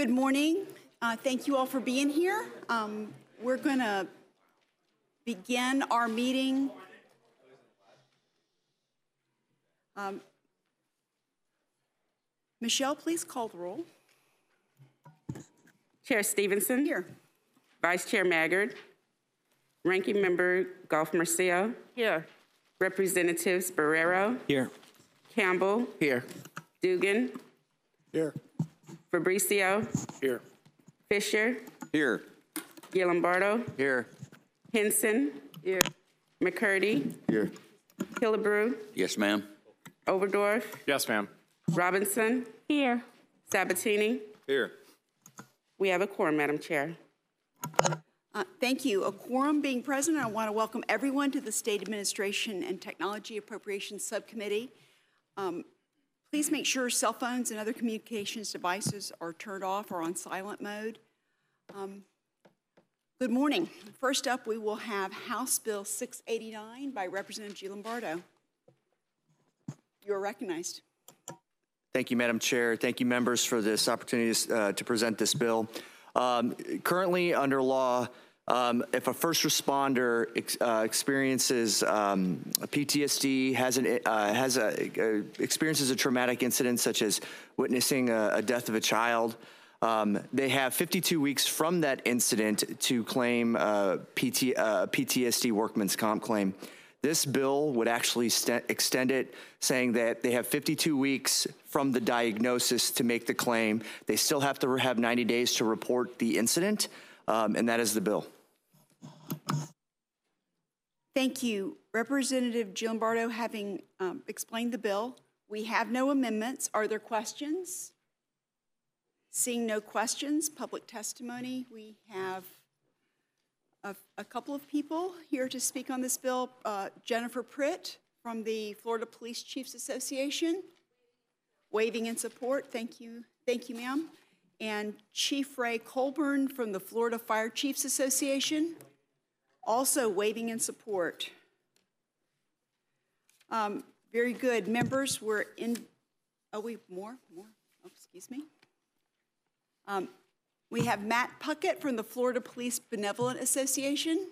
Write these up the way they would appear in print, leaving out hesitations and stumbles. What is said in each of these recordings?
Good morning. Thank you all for being here. We're going to begin our meeting. Michelle, please call the roll. Chair Stevenson. Here. Vice Chair Maggard. Ranking Member Golf-Murcia. Here. Representatives Barrero. Here. Campbell. Here. Dugan. Here. Fabricio. Here. Fisher. Here. Gillimbardo. Here. Henson. Here. McCurdy. Here. Killebrew. Yes, ma'am. Overdorf. Yes, ma'am. Robinson. Here. Sabatini. Here. We have a quorum, Madam Chair. Thank you. A quorum being present, I want to welcome everyone to the State Administration and Technology Appropriations Subcommittee. Please make sure cell phones and other communications devices are turned off or on silent mode. Good morning. First up, we will have House Bill 689 by Representative Gillimbardo. You are recognized. Thank you, Madam Chair. Thank you, members, for this opportunity to present this bill. Currently, under law, if a first responder experiences PTSD, experiences a traumatic incident such as witnessing a death of a child, they have 52 weeks from that incident to claim PTSD workman's comp claim. This bill would actually extend it, saying that they have 52 weeks from the diagnosis to make the claim. They still have to have 90 days to report the incident, and that is the bill. Thank you. Representative Gillimbardo, having explained the bill, we have no amendments. Are there questions? Seeing no questions, public testimony. We have a couple of people here to speak on this bill. Jennifer Pritt from the Florida Police Chiefs Association, waving in support. Thank you. Thank you, ma'am. And Chief Ray Colburn from the Florida Fire Chiefs Association, also waving in support. Very good. Members, we're in, more? Oh, excuse me. We have Matt Puckett from the Florida Police Benevolent Association,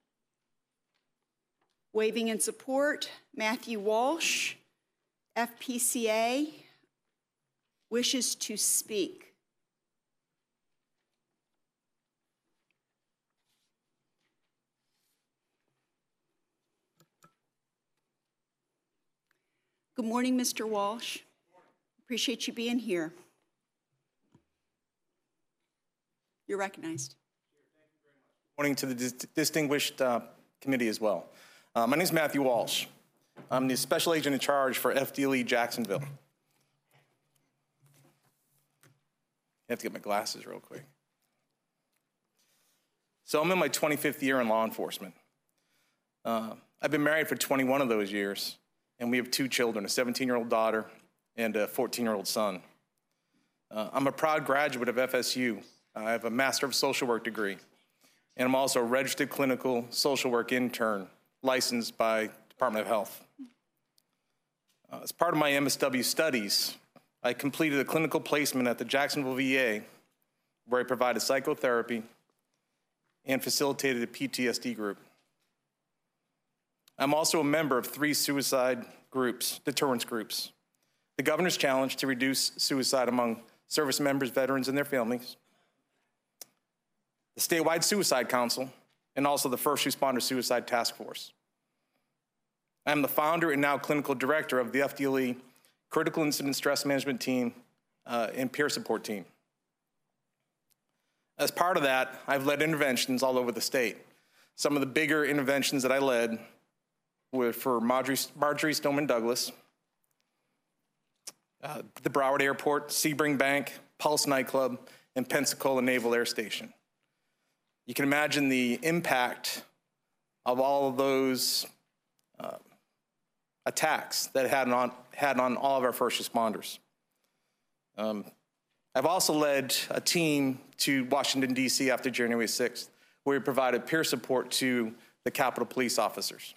waving in support. Matthew Walsh, FPCA, wishes to speak. Good morning, Mr. Walsh. Appreciate you being here. You're recognized. Good morning to the distinguished committee as well. My name is Matthew Walsh. I'm the special agent in charge for FDLE Jacksonville. I have to get my glasses real quick. So I'm in my 25th year in law enforcement. I've been married for 21 of those years, and we have 2 children, a 17-year-old daughter and a 14-year-old son. I'm a proud graduate of FSU. I have a Master of Social Work degree, and I'm also a registered clinical social work intern licensed by Department of Health. As part of my MSW studies, I completed a clinical placement at the Jacksonville VA, where I provided psychotherapy and facilitated a PTSD group. I'm also a member of 3 suicide groups, deterrence groups: the Governor's Challenge to reduce suicide among service members, veterans, and their families, the Statewide Suicide Council, and also the First Responder Suicide Task Force. I'm the founder and now clinical director of the FDLE Critical Incident Stress Management Team and Peer Support Team. As part of that, I've led interventions all over the state. Some of the bigger interventions that I led were for Marjory Stoneman Douglas, the Broward Airport, Sebring Bank, Pulse Nightclub, and Pensacola Naval Air Station. You can imagine the impact of all of those attacks that it had on all of our first responders. I've also led a team to Washington, D.C. after January 6th, where we provided peer support to the Capitol Police officers.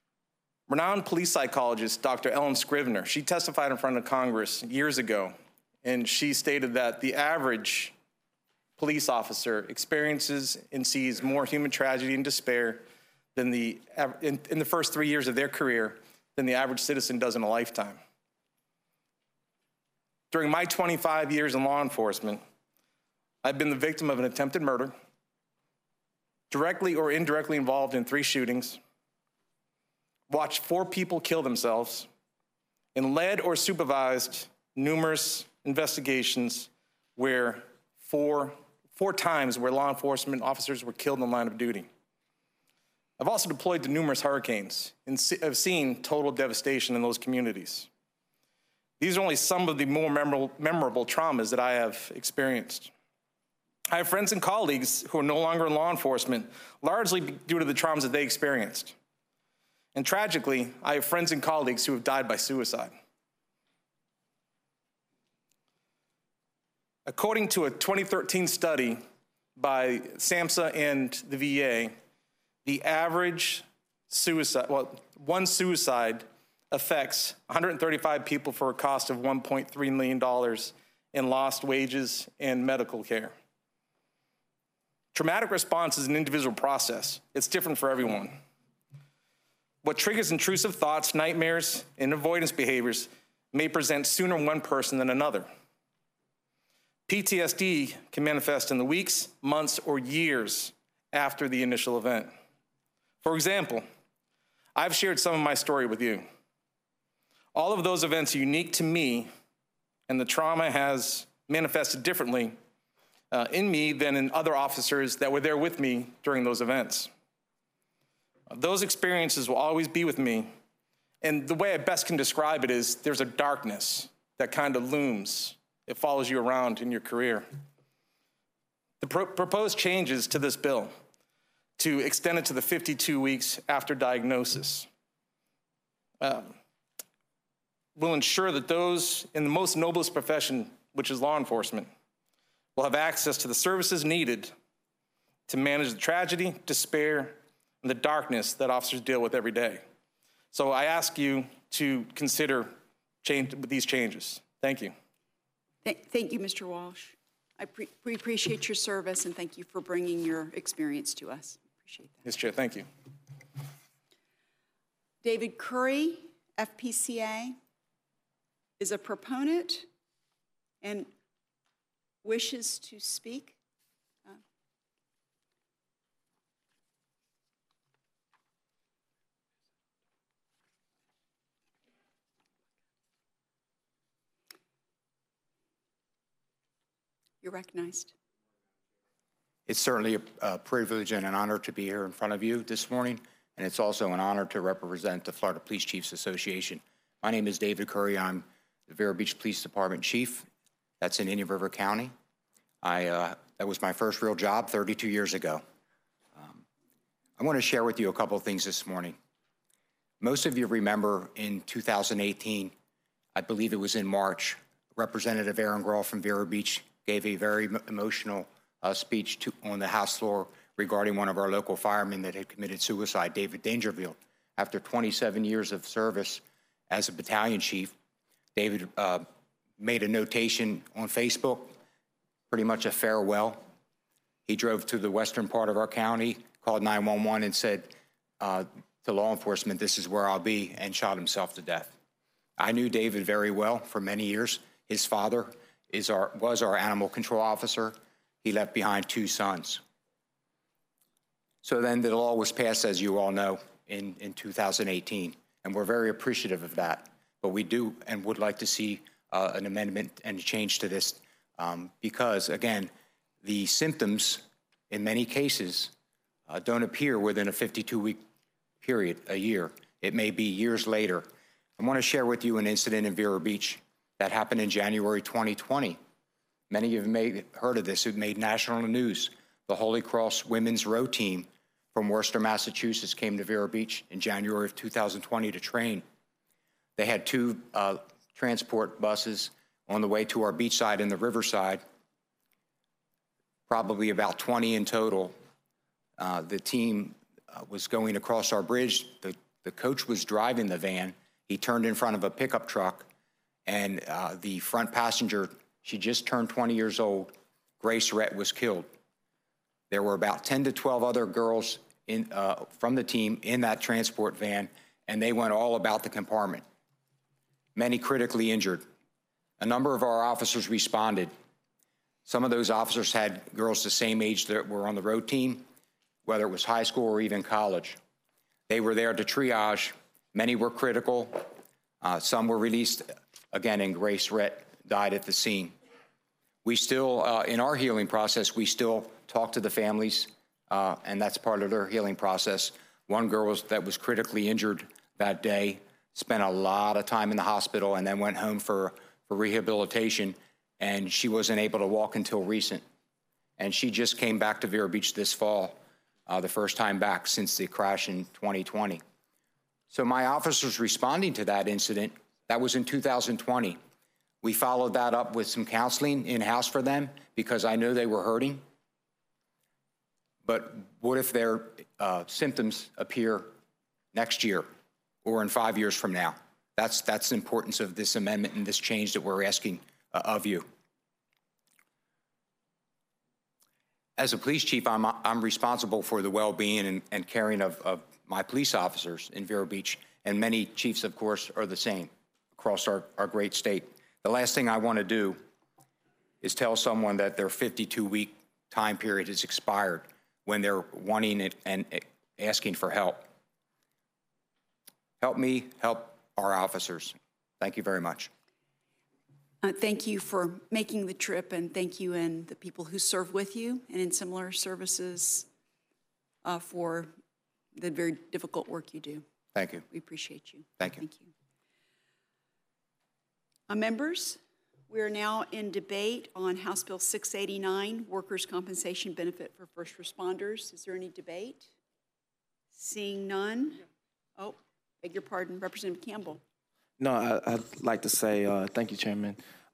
Renowned police psychologist Dr. Ellen Scrivener, she testified in front of Congress years ago and she stated that the average police officer experiences and sees more human tragedy and despair than in the first 3 years of their career than the average citizen does in a lifetime. During my 25 years in law enforcement, I've been the victim of an attempted murder, directly or indirectly involved in 3 shootings, watched 4 people kill themselves, and led or supervised numerous investigations where four times where law enforcement officers were killed in the line of duty. I've also deployed to numerous hurricanes and have seen total devastation in those communities. These are only some of the more memorable traumas that I have experienced. I have friends and colleagues who are no longer in law enforcement, largely due to the traumas that they experienced. And tragically, I have friends and colleagues who have died by suicide. According to a 2013 study by SAMHSA and the VA, the average one suicide affects 135 people for a cost of $1.3 million in lost wages and medical care. Traumatic response is an individual process. It's different for everyone. What triggers intrusive thoughts, nightmares, and avoidance behaviors may present sooner in one person than another. PTSD can manifest in the weeks, months, or years after the initial event. For example, I've shared some of my story with you. All of those events are unique to me, and the trauma has manifested differently in me than in other officers that were there with me during those events. Those experiences will always be with me, and the way I best can describe it is there's a darkness that kind of looms. It follows you around in your career. The proposed changes to this bill to extend it to the 52 weeks after diagnosis will ensure that those in the most noblest profession, which is law enforcement, will have access to the services needed to manage the tragedy, despair, and the darkness that officers deal with every day. So I ask you to consider these changes. Thank you. Thank you, Mr. Walsh. We appreciate your service, and thank you for bringing your experience to us. Appreciate that. Yes, Chair, thank you. David Curry, FPCA, is a proponent and wishes to speak. You're recognized. It's certainly a privilege and an honor to be here in front of you this morning, and it's also an honor to represent the Florida Police Chiefs Association. My name is David Curry. I'm the Vero Beach Police Department Chief. That's in Indian River County. That was my first real job 32 years ago. I want to share with you a couple of things this morning. Most of you remember in 2018, I believe it was in March, Representative Aaron Grawl from Vero Beach gave a very emotional speech on the House floor regarding one of our local firemen that had committed suicide, David Dangerfield. After 27 years of service as a battalion chief, David made a notation on Facebook, pretty much a farewell. He drove to the western part of our county, called 911 and said to law enforcement, "This is where I'll be," and shot himself to death. I knew David very well for many years. His father was our animal control officer. He left behind 2 sons. So then the law was passed, as you all know, in 2018, and we're very appreciative of that. But we do and would like to see an amendment and a change to this because, again, the symptoms in many cases don't appear within a 52-week period, a year. It may be years later. I want to share with you an incident in Vero Beach that happened in January 2020. Many of you may have heard of this. It made national news. The Holy Cross Women's Row Team from Worcester, Massachusetts came to Vero Beach in January of 2020 to train. They had 2 transport buses on the way to our beachside and the riverside, probably about 20 in total. The team was going across our bridge. The coach was driving the van. He turned in front of a pickup truck, and the front passenger She just turned 20 years old. Grace Rett was killed. There were about 10 to 12 other girls from the team in that transport van, and they went all about the compartment. Many critically injured. A number of our officers responded. Some of those officers had girls the same age that were on the road team, whether it was high school or even college. They were there to triage. Many were critical. Some were released again, and Grace Rett died at the scene. We still, in our healing process, we still talk to the families, and that's part of their healing process. One girl that was critically injured that day spent a lot of time in the hospital and then went home for rehabilitation, and she wasn't able to walk until recent. And she just came back to Vero Beach this fall, the first time back since the crash in 2020. So my officers responding to that incident, that was in 2020. We followed that up with some counseling in-house for them because I know they were hurting. But what if their symptoms appear next year or in 5 years from now? That's the importance of this amendment and this change that we're asking of you. As a police chief, I'm responsible for the well-being and caring of my police officers in Vero Beach, and many chiefs, of course, are the same across our great state. The last thing I want to do is tell someone that their 52-week time period has expired when they're wanting it and asking for help. Help me help our officers. Thank you very much. Thank you for making the trip, and thank you and the people who serve with you and in similar services for the very difficult work you do. Thank you. We appreciate you. Thank you. Thank you. Members, we are now in debate on House Bill 689, Workers' Compensation Benefit for First Responders. Is there any debate? Seeing none. Oh, beg your pardon, Representative Campbell. No, I'd like to say thank you, Chairman.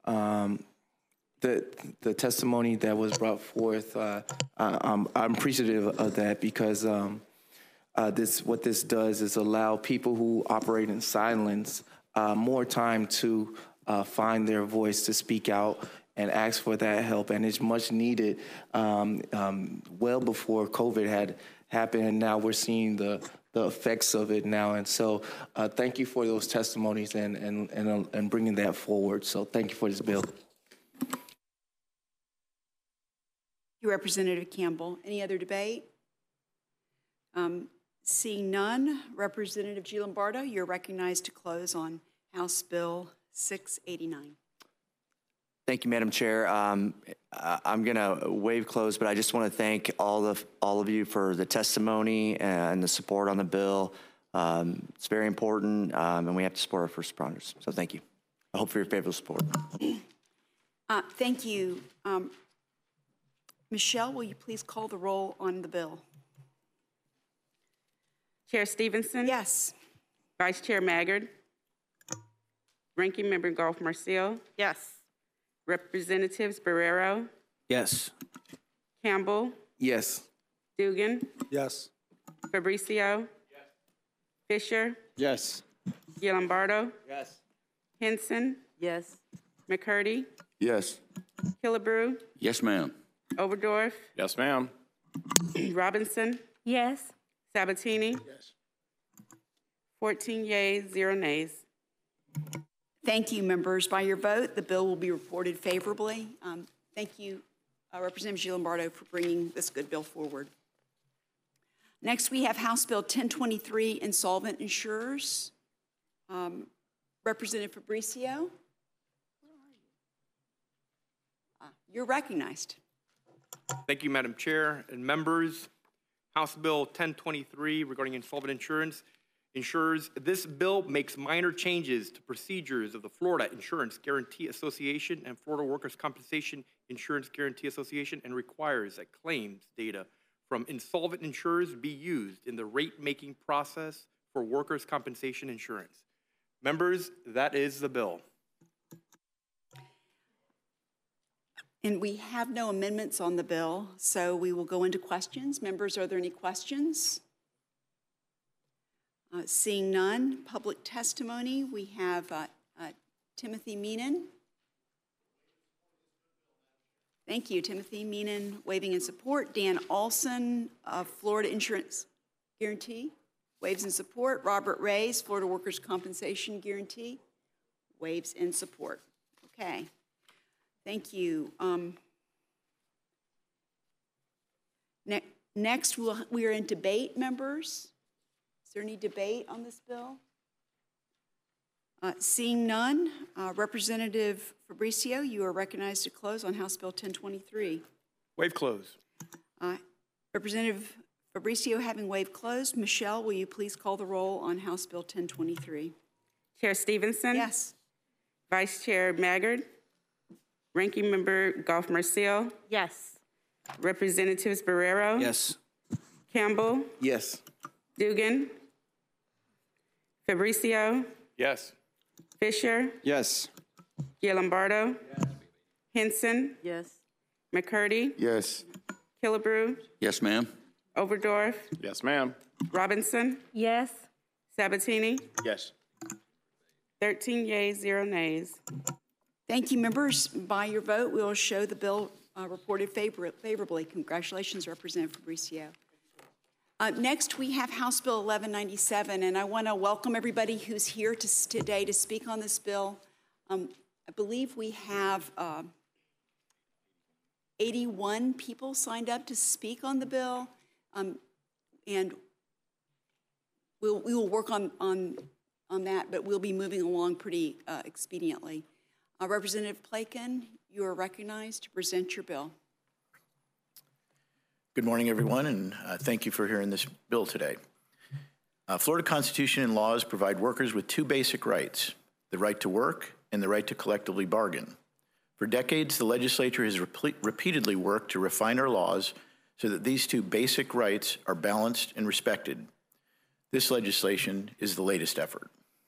The testimony that was brought forth, I'm appreciative of that because what this does is allow people who operate in silence more time to find their voice, to speak out and ask for that help. And it's much needed well before COVID had happened, and now we're seeing the effects of it now. And so thank you for those testimonies and bringing that forward. So thank you for this bill. Thank you, Representative Campbell. Any other debate? Seeing none, Representative Gianlombardo, you're recognized to close on House Bill 689. Thank you, Madam Chair. I'm going to waive close, but I just want to thank all of you for the testimony and the support on the bill. It's very important, and we have to support our first responders. So thank you. I hope for your favorable support. Thank you. Michelle, will you please call the roll on the bill? Chair Stevenson? Yes. Vice Chair Maggard? Ranking Member Golf Marcil? Yes. Representatives Barrero? Yes. Campbell? Yes. Dugan? Yes. Fabricio? Yes. Fisher? Yes. Gianlombardo? Yes. Henson? Yes. McCurdy? Yes. Killebrew? Yes, ma'am. Overdorf? Yes, ma'am. Robinson? Yes. Sabatini? Yes. 14 yeas, 0 nays. Thank you, members. By your vote, the bill will be reported favorably. Thank you, Representative Gianlombardo, for bringing this good bill forward. Next, we have House Bill 1023, Insolvent Insurers. Representative Fabricio? You're recognized. Thank you, Madam Chair and members. House Bill 1023 regarding insolvent insurers. This bill makes minor changes to procedures of the Florida Insurance Guarantee Association and Florida Workers' Compensation Insurance Guarantee Association and requires that claims data from insolvent insurers be used in the rate-making process for workers' compensation insurance. Members, that is the bill. And we have no amendments on the bill, so we will go into questions. Members, are there any questions? Seeing none, public testimony. We have Timothy Meenan. Thank you. Timothy Meenan, waiving in support. Dan Olson of Florida Insurance Guarantee, waives in support. Robert Reyes, Florida Workers' Compensation Guarantee, waives in support. Okay. Thank you. Next, we are in debate, members. Is there any debate on this bill? Seeing none, Representative Fabricio, you are recognized to close on House Bill 1023. Waive close. Representative Fabricio having waived closed, Michelle, will you please call the roll on House Bill 1023? Chair Stevenson? Yes. Vice Chair Maggard? Ranking Member Goff Marcel? Yes. Representatives Barrero? Yes. Campbell? Yes. Dugan? Fabricio? Yes. Fisher? Yes. Gianlombardo? Henson? Yes. McCurdy? Yes. Killebrew? Yes, ma'am. Overdorf? Yes, ma'am. Robinson? Yes. Sabatini? Yes. 13 yeas, 0 nays. Thank you, members. By your vote, we will show the bill reported favorably. Congratulations, Representative Fabricio. Next, we have House Bill 1197, and I want to welcome everybody who's here today to speak on this bill. I believe we have 81 people signed up to speak on the bill, and we will work on that, but we'll be moving along pretty expediently. Representative Plakin, you are recognized to present your bill. Good morning, everyone, and thank you for hearing this bill today. Florida Constitution and laws provide workers with two basic rights, the right to work and the right to collectively bargain. For decades, the legislature has repeatedly worked to refine our laws so that these two basic rights are balanced and respected. This legislation is the latest effort.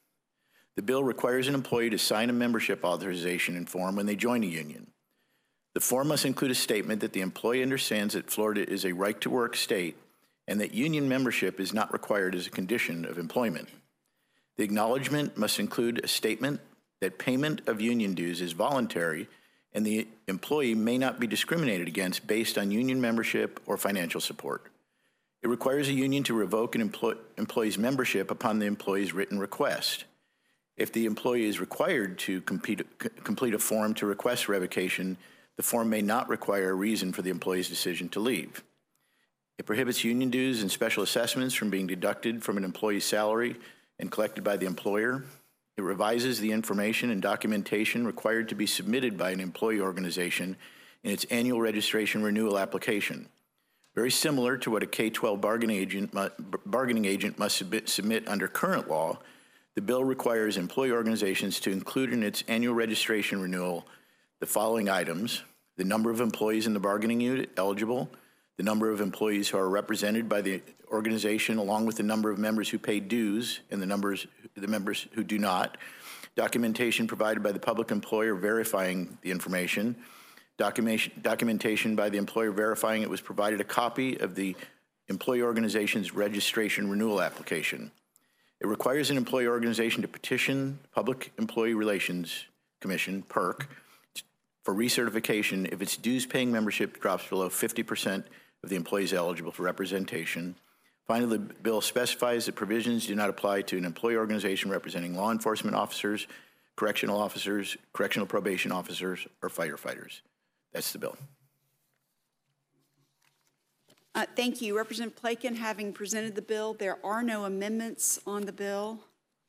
The bill requires an employee to sign a membership authorization form when they join a union. The form must include a statement that the employee understands that Florida is a right-to-work state and that union membership is not required as a condition of employment. The acknowledgement must include a statement that payment of union dues is voluntary and the employee may not be discriminated against based on union membership or financial support. It requires a union to revoke an employee's membership upon the employee's written request. If the employee is required to complete a form to request revocation, the form may not require a reason for the employee's decision to leave. It prohibits union dues and special assessments from being deducted from an employee's salary and collected by the employer. It revises the information and documentation required to be submitted by an employee organization in its annual registration renewal application. Very similar to what a K-12 bargaining agent must submit under current law, the bill requires employee organizations to include in its annual registration renewal the following items: the number of employees in the bargaining unit eligible, the number of employees who are represented by the organization along with the number of members who pay dues and the members who do not, documentation provided by the public employer verifying the information, documentation by the employer verifying it was provided a copy of the employee organization's registration renewal application. It requires an employee organization to petition Public Employee Relations Commission, PERC, for recertification if its dues-paying membership drops below 50% of the employees eligible for representation. Finally, the bill specifies that provisions do not apply to an employee organization representing law enforcement officers, correctional probation officers, or firefighters. That's the bill. Thank you. Representative Plakin, having presented the bill, there are no amendments on the bill.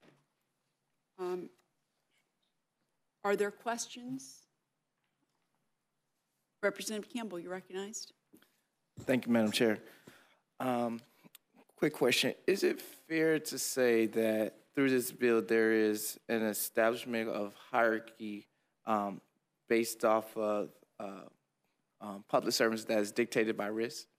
Are there questions? Representative Campbell, you're recognized. Thank you, Madam Chair. Quick question. Is it fair to say that through this bill there is an establishment of hierarchy based off of public service that is dictated by risk?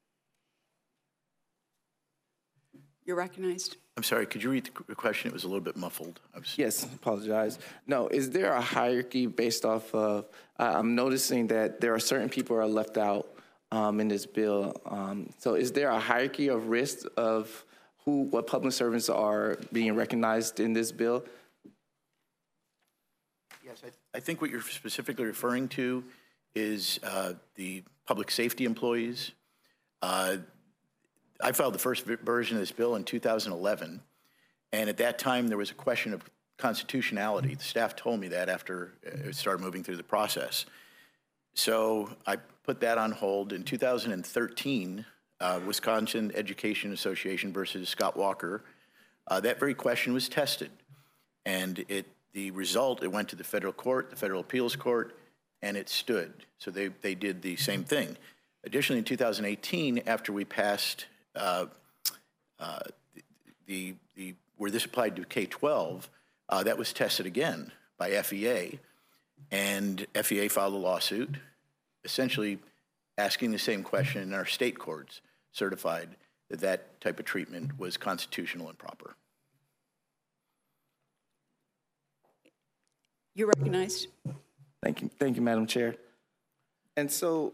You're recognized. I'm sorry, could you read the question? It was a little bit muffled. Yes, apologize. No, is there a hierarchy based off of, I'm noticing that there are certain people who are left out in this bill. So is there a hierarchy of risk of what public servants are being recognized in this bill? Yes, I think what you're specifically referring to is the public safety employees. I filed the first version of this bill in 2011, and at that time there was a question of constitutionality. The staff told me that after it started moving through the process. So I put that on hold. In 2013, Wisconsin Education Association versus Scott Walker, that very question was tested. And the result, it went to the federal court, the federal appeals court, and it stood. So they did the same thing. Additionally, in 2018, after we passed where this applied to K-12, that was tested again by FEA, and FEA filed a lawsuit essentially asking the same question, and our state courts certified that that type of treatment was constitutional and proper. You're recognized. Thank you, Madam Chair. And so,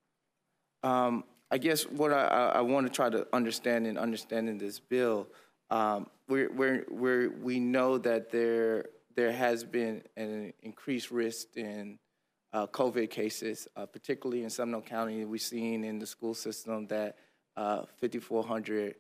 I guess what I want to try to understand in understanding this bill, we know that there has been an increased risk in COVID cases, particularly in Seminole County. We've seen in the school system that 5,400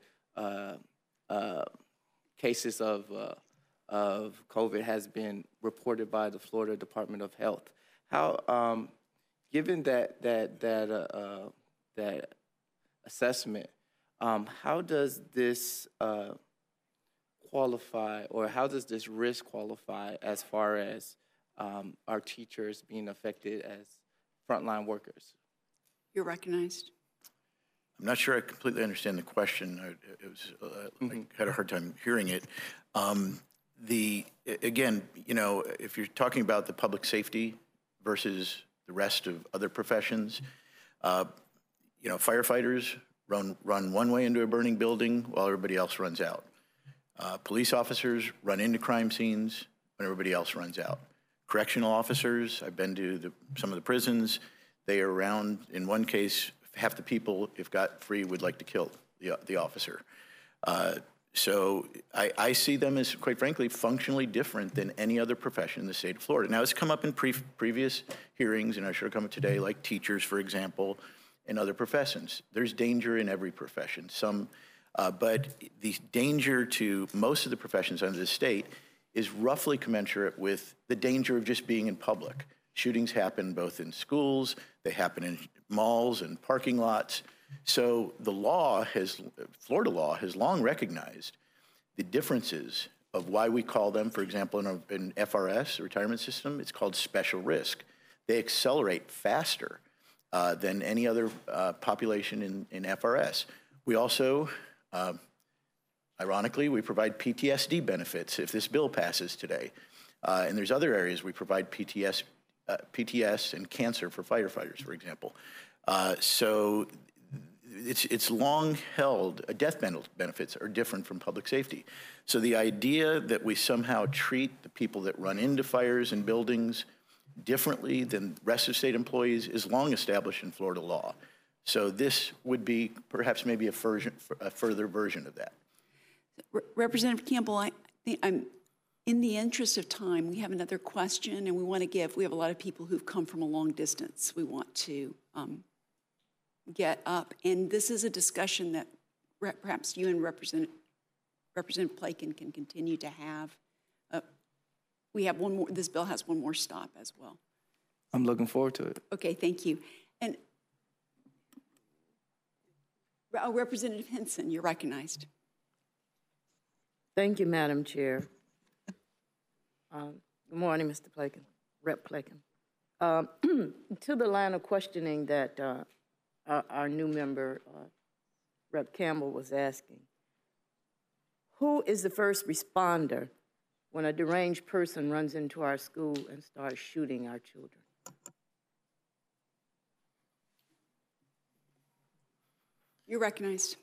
cases of COVID has been reported by the Florida Department of Health. How, given that assessment, how does this qualify, or how does this risk qualify as far as our teachers being affected as frontline workers? You're recognized. I'm not sure I completely understand the question. I had a hard time hearing it. Again, if you're talking about the public safety versus the rest of other professions, firefighters run one way into a burning building while everybody else runs out. Police officers run into crime scenes when everybody else runs out. Correctional officers, I've been to some of the prisons, they are around, in one case, half the people, if got free, would like to kill the officer. So I see them as, quite frankly, functionally different than any other profession in the state of Florida. Now, it's come up in previous hearings, and I'm sure come up today, like teachers, for example, and other professions. There's danger in every profession. But the danger to most of the professions under the state is roughly commensurate with the danger of just being in public. Shootings happen both in schools, they happen in malls and parking lots. So Florida law has long recognized the differences of why we call them, for example, in FRS, the retirement system, it's called special risk. They accelerate faster than any other population in FRS. We also, ironically, we provide PTSD benefits if this bill passes today. And there's other areas we provide PTS and cancer for firefighters, for example. So it's long held, death benefits are different from public safety. So the idea that we somehow treat the people that run into fires and buildings differently than the rest of state employees is long established in Florida law. So this would be perhaps maybe a further version of that. Representative Campbell, I think in the interest of time, we have another question, and we have a lot of people who've come from a long distance. We want to get up, and this is a discussion that perhaps you and Representative Plakin can continue to have. We have one more, this bill has one more stop as well. I'm looking forward to it. Okay, thank you. And Representative Henson, you're recognized. Thank you, Madam Chair. Good morning, Mr. Plakin, Rep. Plakin. To the line of questioning that our new member, Rep. Campbell, was asking, who is the first responder when a deranged person runs into our school and starts shooting our children? You're recognized.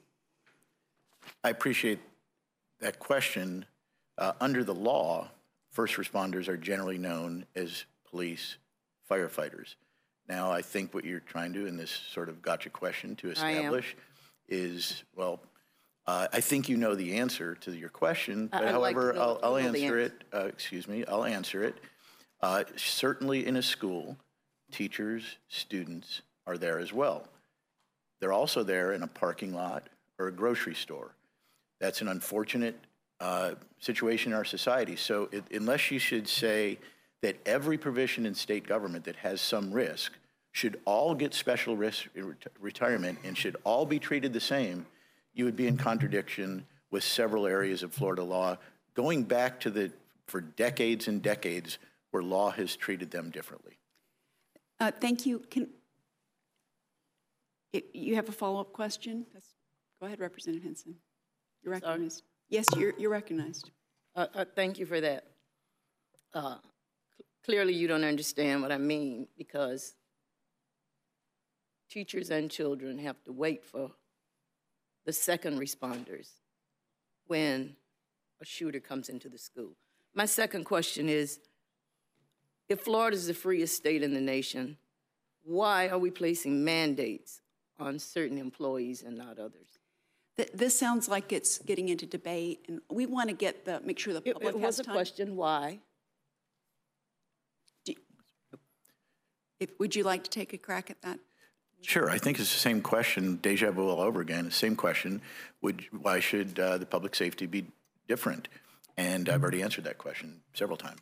I appreciate that question. Under the law, first responders are generally known as police, firefighters. Now, I think what you're trying to, in this sort of gotcha question to establish is, well, I think you know the answer to your question, but however, I'll answer it. I'll answer it. Certainly in a school, teachers, students are there as well. They're also there in a parking lot or a grocery store. That's an unfortunate situation in our society. So unless you should say that every provision in state government that has some risk should all get special risk retirement and should all be treated the same, you would be in contradiction with several areas of Florida law going back to for decades and decades where law has treated them differently. Thank you. You have a follow-up question? Go ahead, Representative Henson. You're recognized. Yes, you're recognized. Thank you for that. Clearly, you don't understand what I mean, because teachers and children have to wait for the second responders when a shooter comes into the school. My second question is, if Florida is the freest state in the nation, why are we placing mandates on certain employees and not others? This sounds like it's getting into debate, and we want to make sure the public It has was a time. question, why? Would you like to take a crack at that? Sure, I think it's the same question, deja vu all over again. The same question, why should the public safety be different? And I've already answered that question several times.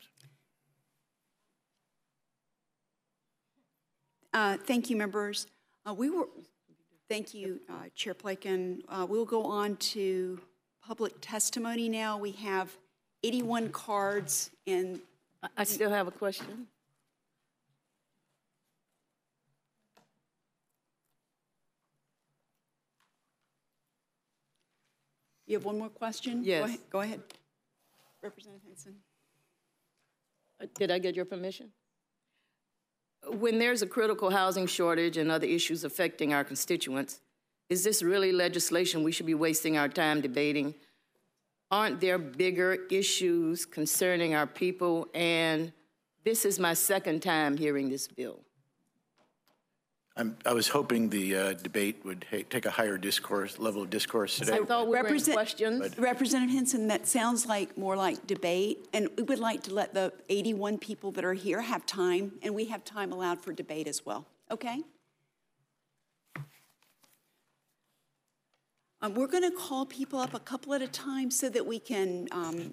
Thank you, members. Thank you, Chair Plakin. We'll go on to public testimony now. We have 81 cards, and I still have a question. you have one more question? Yes. Go ahead. Representative Henson. Did I get your permission? When there's a critical housing shortage and other issues affecting our constituents, is this really legislation we should be wasting our time debating? Aren't there bigger issues concerning our people? And this is my second time hearing this bill. I was hoping the debate would take a higher level of discourse today. I thought we were in questions. Representative Henson, that sounds like more like debate, and we would like to let the 81 people that are here have time, and we have time allowed for debate as well. Okay? We're going to call people up a couple at a time so that we can,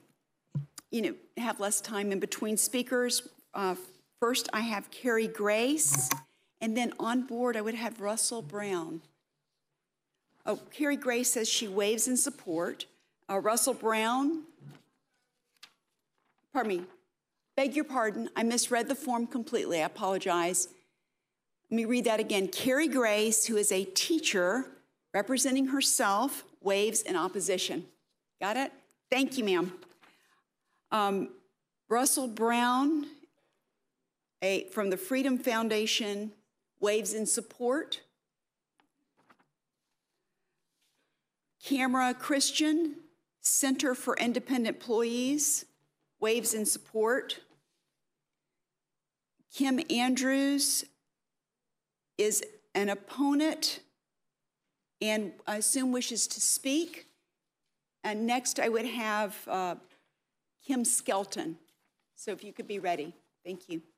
have less time in between speakers. First, I have Carrie Grace, and then on board, I would have Russell Brown. Oh, Carrie Grace says she waves in support. Russell Brown, pardon me, beg your pardon, I misread the form completely, I apologize. Let me read that again. Carrie Grace, who is a teacher representing herself, waves in opposition. Got it? Thank you, ma'am. Russell Brown, from the Freedom Foundation, waves in support. Camera Christian, Center for Independent Employees, waves in support. Kim Andrews is an opponent and I assume wishes to speak. And next I would have Kim Skelton. So if you could be ready. Thank you.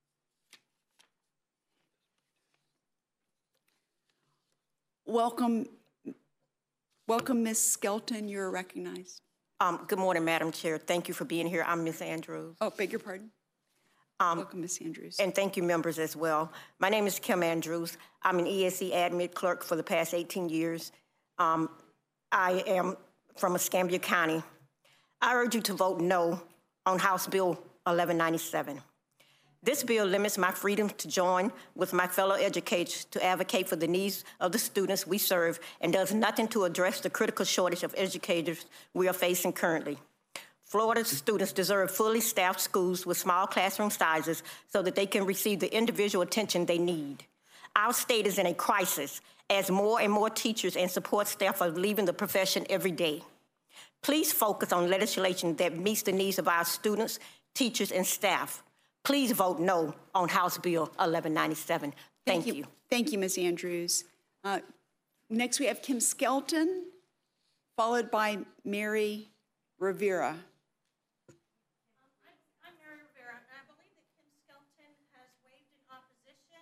Welcome, Ms. Skelton. You're recognized. Good morning, Madam Chair. Thank you for being here. I'm Ms. Andrews. Oh, beg your pardon. Welcome, Ms. Andrews. And thank you, members, as well. My name is Kim Andrews. I'm an ESE admin clerk for the past 18 years. I am from Escambia County. I urge you to vote no on House Bill 1197. This bill limits my freedom to join with my fellow educators to advocate for the needs of the students we serve and does nothing to address the critical shortage of educators we are facing currently. Florida students deserve fully staffed schools with small classroom sizes so that they can receive the individual attention they need. Our state is in a crisis as more and more teachers and support staff are leaving the profession every day. Please focus on legislation that meets the needs of our students, teachers, and staff. Please vote no on House Bill 1197. Thank you. Thank you, Ms. Andrews. Next, we have Kim Skelton, followed by Mary Rivera. I'm Mary Rivera, and I believe that Kim Skelton has waived in opposition.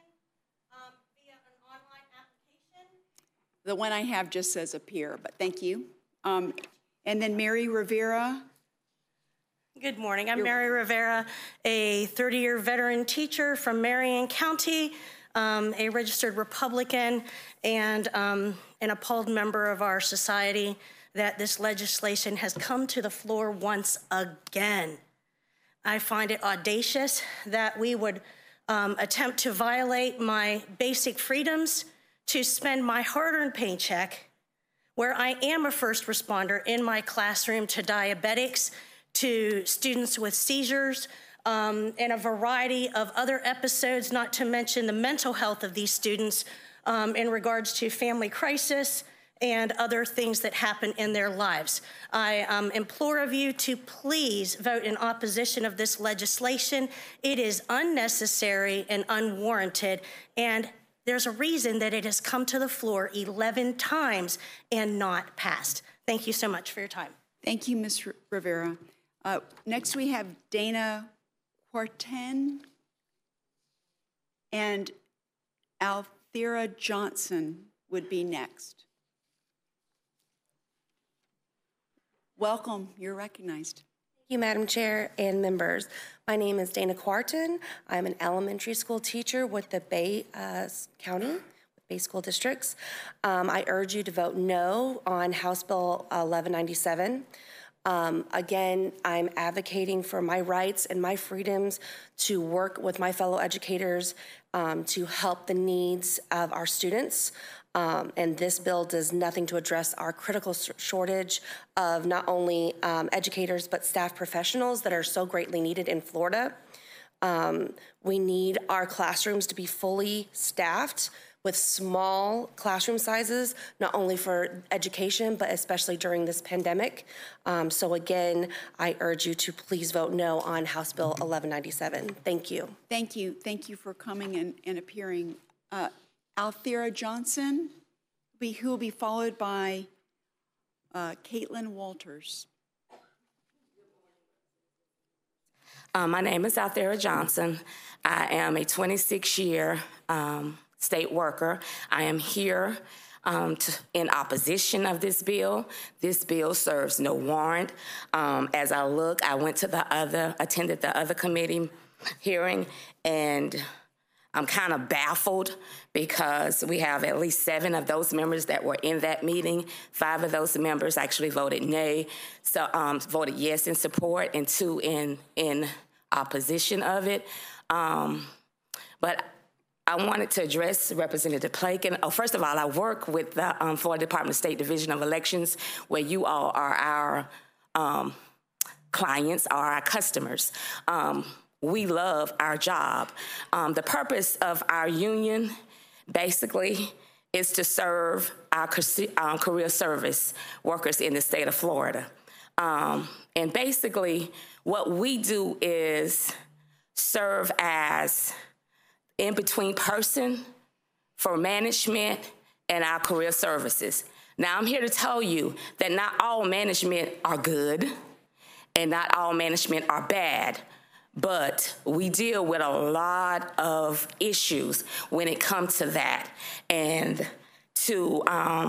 The one I have just says appear, but thank you. And then Mary Rivera. Good morning. I'm Mary Rivera, a 30-year veteran teacher from Marion County, a registered Republican, and an appalled member of our society that this legislation has come to the floor once again. I find it audacious that we would attempt to violate my basic freedoms to spend my hard-earned paycheck, where I am a first responder in my classroom, to diabetics, to students with seizures, and a variety of other episodes, not to mention the mental health of these students in regards to family crisis and other things that happen in their lives. I implore of you to please vote in opposition of this legislation. It is unnecessary and unwarranted, and there's a reason that it has come to the floor 11 times and not passed. Thank you so much for your time. Thank you, Ms. Rivera. Next, we have Dana Quarten and Althea Johnson would be next. Welcome, you're recognized. Thank you, Madam Chair and members. My name is Dana Quarten. I'm an elementary school teacher with the Bay County, Bay School Districts. I urge you to vote no on House Bill 1197. Again, I'm advocating for my rights and my freedoms to work with my fellow educators to help the needs of our students. And this bill does nothing to address our critical shortage of not only educators, but staff professionals that are so greatly needed in Florida. We need our classrooms to be fully staffed with small classroom sizes, not only for education, but especially during this pandemic. So again, I urge you to please vote no on House Bill 1197. Thank you. Thank you. Thank you for coming and appearing. Althea Johnson, who will be followed by Caitlin Walters. My name is Althea Johnson. I am a 26-year state worker. I am here in opposition of this bill. This bill serves no warrant. As I look, I went to attended the other committee hearing, and I'm kind of baffled because we have at least 7 of those members that were in that meeting. 5 of those members actually voted nay, so voted yes in support, and 2 in opposition of it. But I wanted to address Representative Plakin. Oh, first of all, I work with the Florida Department of State Division of Elections, where you all are our clients, are our customers. We love our job. The purpose of our union basically is to serve our career service workers in the state of Florida. And basically what we do is serve as in-between person for management and our career services. Now, I'm here to tell you that not all management are good and not all management are bad, but we deal with a lot of issues when it comes to that. And to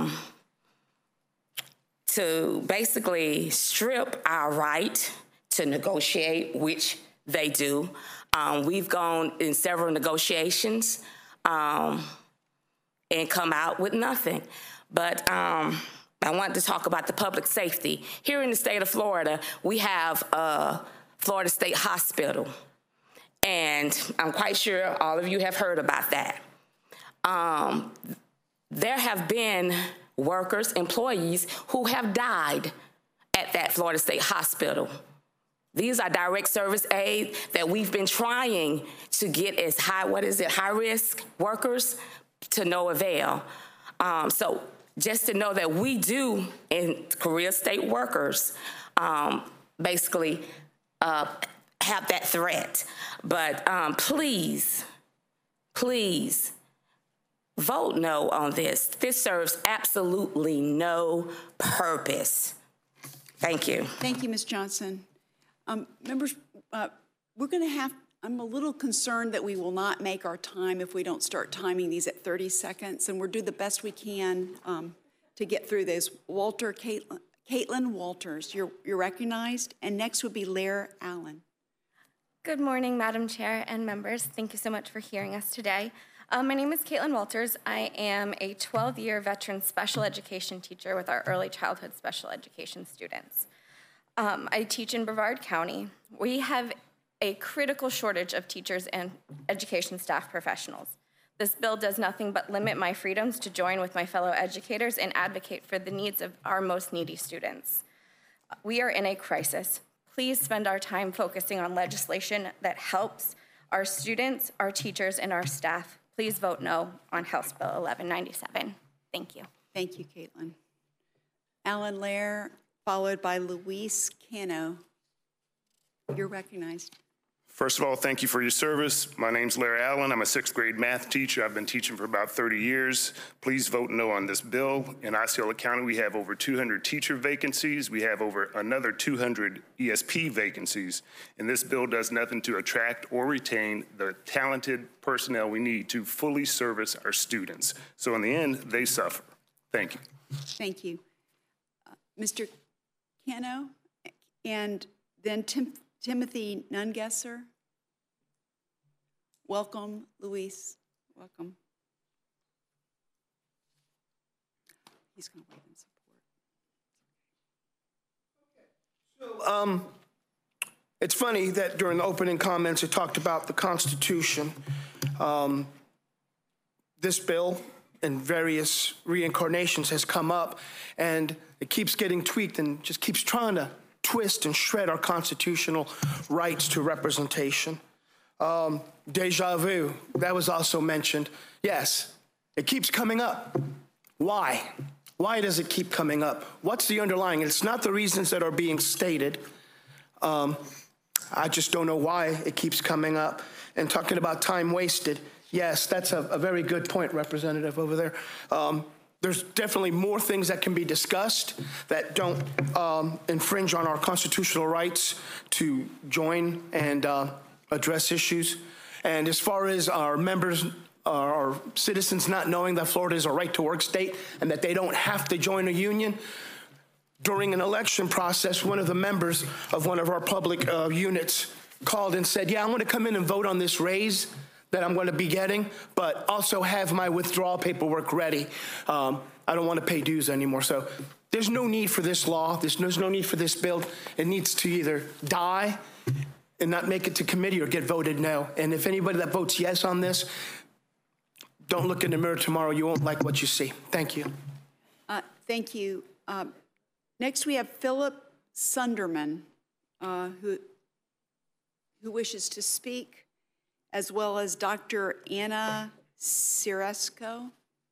basically strip our right to negotiate, which they do. We've gone in several negotiations and come out with nothing. But I wanted to talk about the public safety. Here in the state of Florida, we have Florida State Hospital, and I'm quite sure all of you have heard about that. There have been workers, employees, who have died at that Florida State Hospital. These are direct service aid that we've been trying to get as high-risk workers to no avail. So just to know that we do, in career state workers, basically have that threat. But please vote no on this. This serves absolutely no purpose. Thank you. Thank you, Ms. Johnson. Members, we're going to have I'm a little concerned that we will not make our time if we don't start timing these at 30 seconds, and we'll do the best we can to get through this. Caitlin Walters, you're recognized, and next would be Lair Allen. Good morning, Madam Chair and members. Thank you so much for hearing us today. My name is Caitlin Walters. I am a 12-year veteran special education teacher with our early childhood special education students. I teach in Brevard County. We have a critical shortage of teachers and education staff professionals. This bill does nothing but limit my freedoms to join with my fellow educators and advocate for the needs of our most needy students. We are in a crisis. Please spend our time focusing on legislation that helps our students, our teachers, and our staff. Please vote no on House Bill 1197. Thank you. Thank you, Caitlin. Alan Lair, followed by Luis Cano. You're recognized. First of all, thank you for your service. My name's Larry Allen. I'm a 6th grade math teacher. I've been teaching for about 30 years. Please vote no on this bill. In Osceola County, we have over 200 teacher vacancies. We have over another 200 ESP vacancies. And this bill does nothing to attract or retain the talented personnel we need to fully service our students. So in the end, they suffer. Thank you. Thank you. Mr. Cano, and then Timothy Nungesser. Welcome, Luis. Welcome. He's going to wait in support. It's funny that during the opening comments it talked about the Constitution. This bill in various reincarnations has come up, and it keeps getting tweaked and just keeps trying to twist and shred our constitutional rights to representation. Deja vu, that was also mentioned. Yes, it keeps coming up. Why? Why does it keep coming up? What's the underlying? It's not the reasons that are being stated. I just don't know why it keeps coming up. And talking about time wasted, yes, that's a very good point, Representative over there. There's definitely more things that can be discussed that don't infringe on our constitutional rights to join and address issues. And as far as our members, our citizens not knowing that Florida is a right-to-work state and that they don't have to join a union, during an election process, one of the members of one of our public units called and said, yeah, I want to come in and vote on this raise that I'm going to be getting, but also have my withdrawal paperwork ready. I don't want to pay dues anymore. So there's no need for this law. There's no need for this bill. It needs to either die and not make it to committee or get voted no. And if anybody that votes yes on this, don't look in the mirror tomorrow. You won't like what you see. Thank you. Thank you. Next, we have Philip Sunderman, who wishes to speak, as well as Dr. Anna Ciresco.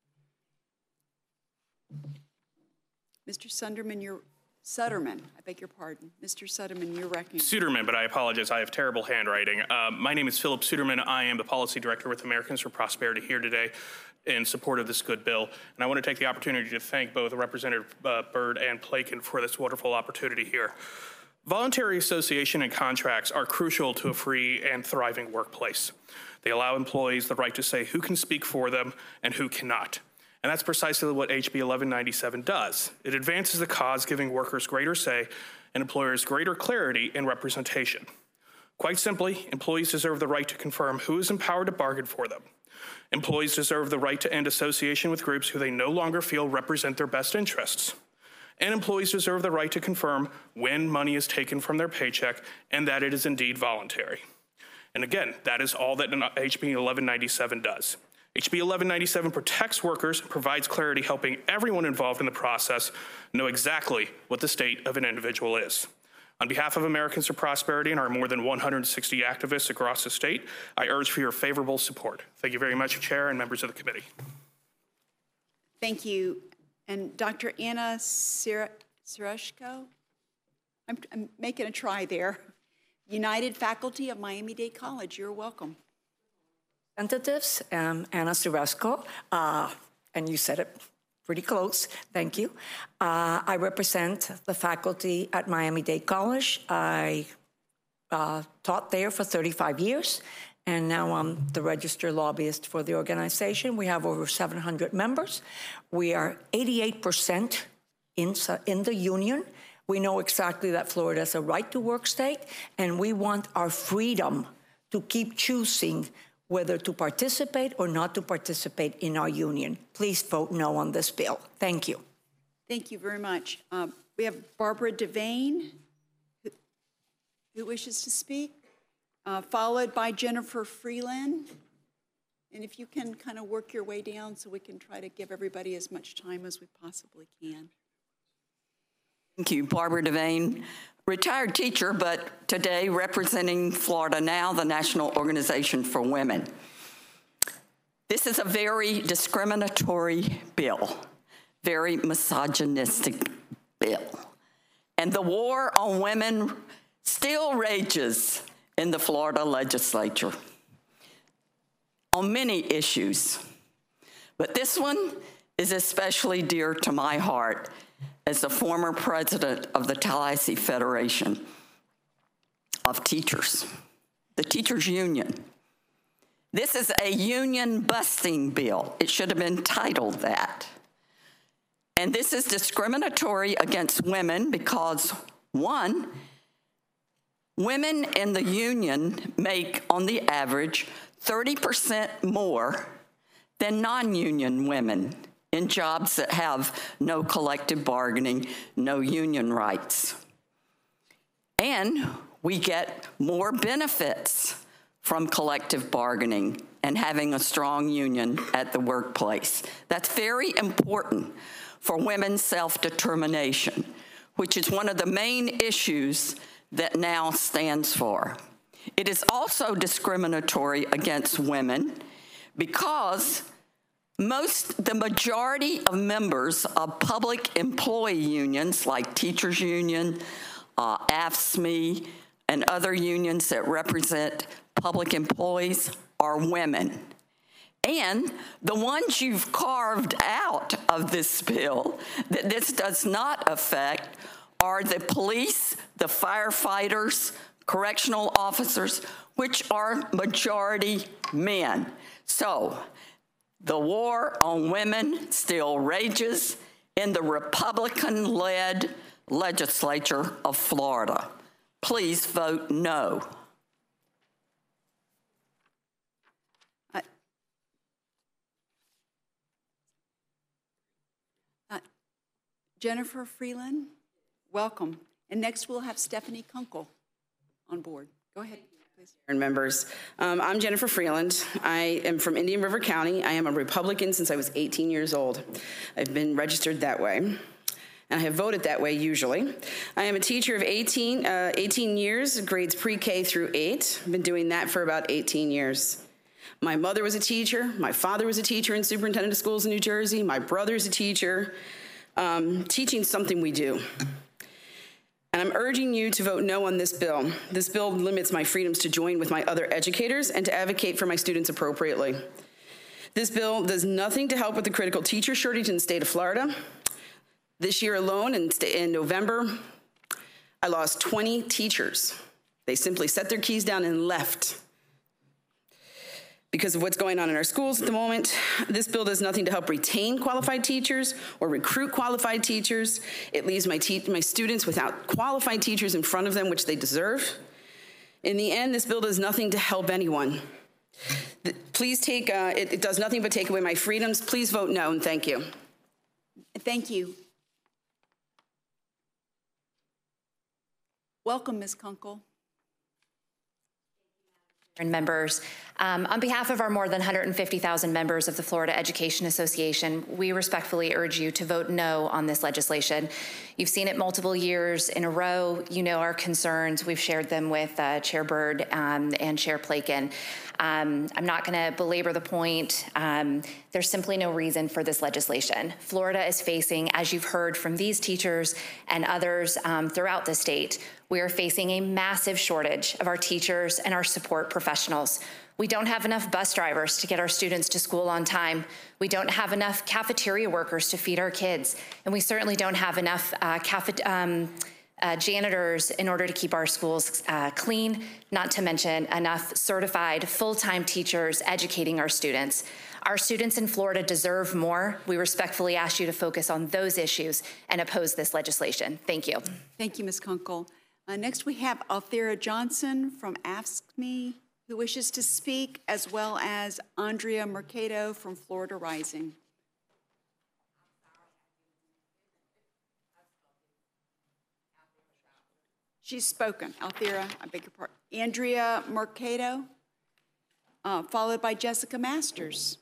Mr. Sunderman, Sutterman, I beg your pardon. Mr. Sutterman, you're recognized. Suderman, but I apologize. I have terrible handwriting. My name is Philip Suderman. I am the Policy Director with Americans for Prosperity here today in support of this good bill. And I want to take the opportunity to thank both Representative Byrd and Plakin for this wonderful opportunity here. Voluntary association and contracts are crucial to a free and thriving workplace. They allow employees the right to say who can speak for them and who cannot. And that's precisely what HB 1197 does. It advances the cause, giving workers greater say and employers greater clarity in representation. Quite simply, employees deserve the right to confirm who is empowered to bargain for them. Employees deserve the right to end association with groups who they no longer feel represent their best interests. And employees deserve the right to confirm when money is taken from their paycheck and that it is indeed voluntary. And again, that is all that HB 1197 does. HB 1197 protects workers and provides clarity, helping everyone involved in the process know exactly what the state of an individual is. On behalf of Americans for Prosperity and our more than 160 activists across the state, I urge for your favorable support. Thank you very much, Chair and members of the committee. Thank you. And Dr. Anna Ciresco, I'm making a try there. United Faculty of Miami-Dade College, you're welcome. Representatives, Anna Ciresco, and you said it pretty close, thank you. I represent the faculty at Miami-Dade College. I taught there for 35 years, and now I'm the registered lobbyist for the organization. We have over 700 members. We are 88% in the union. We know exactly that Florida is a right-to-work state, and we want our freedom to keep choosing whether to participate or not to participate in our union. Please vote no on this bill. Thank you. Thank you very much. We have Barbara Devane, who wishes to speak, followed by Jennifer Freeland. And if you can kind of work your way down so we can try to give everybody as much time as we possibly can. Thank you, Barbara Devane, retired teacher, but today representing Florida Now, the National Organization for Women. This is a very discriminatory bill, very misogynistic bill. And the war on women still rages in the Florida legislature on many issues. But this one is especially dear to my heart as the former president of the Tallahassee Federation of Teachers, the teachers union. This is a union-busting bill. It should have been titled that. And this is discriminatory against women because, one, women in the union make, on the average, 30% more than non-union women in jobs that have no collective bargaining, no union rights. And we get more benefits from collective bargaining and having a strong union at the workplace. That's very important for women's self-determination, which is one of the main issues that NOW stands for. It is also discriminatory against women because the majority of members of public employee unions like Teachers Union, AFSCME, and other unions that represent public employees are women. And the ones you've carved out of this bill that this does not affect are the police, the firefighters, correctional officers, which are majority men. So the war on women still rages in the Republican-led legislature of Florida. Please vote no. Jennifer Freeland, welcome. And next we'll have Stephanie Kunkel on board. Go ahead. And members, I'm Jennifer Freeland. I am from Indian River County. I am a Republican since I was 18 years old. I've been registered that way, and I have voted that way usually. I am a teacher of 18 years, grades pre-K through 8. I've been doing that for about 18 years. My mother was a teacher. My father was a teacher and superintendent of schools in New Jersey. My brother's a teacher. Teaching's something we do. And I'm urging you to vote no on this bill. This bill limits my freedoms to join with my other educators and to advocate for my students appropriately. This bill does nothing to help with the critical teacher shortage in the state of Florida. This year alone, in November, I lost 20 teachers. They simply set their keys down and left because of what's going on in our schools at the moment. This bill does nothing to help retain qualified teachers or recruit qualified teachers. It leaves my students without qualified teachers in front of them, which they deserve. In the end, this bill does nothing to help anyone. Please take, it does nothing but take away my freedoms. Please vote no, and thank you. Thank you. Welcome, Ms. Kunkel. And members, on behalf of our more than 150,000 members of the Florida Education Association, we respectfully urge you to vote no on this legislation. You've seen it multiple years in a row. You know our concerns. We've shared them with Chair Byrd and Chair Plakin. I'm not going to belabor the point. There's simply no reason for this legislation. Florida is facing, as you've heard from these teachers and others throughout the state, we are facing a massive shortage of our teachers and our support professionals. We don't have enough bus drivers to get our students to school on time. We don't have enough cafeteria workers to feed our kids. And we certainly don't have enough janitors in order to keep our schools clean, not to mention enough certified full-time teachers educating our students. Our students in Florida deserve more. We respectfully ask you to focus on those issues and oppose this legislation. Thank you. Thank you, Ms. Kunkel. Next, we have Althea Johnson from AFSCME, who wishes to speak, as well as Andrea Mercado from Florida Rising. She's spoken. Althea, I beg your pardon. Andrea Mercado, followed by Jessica Masters.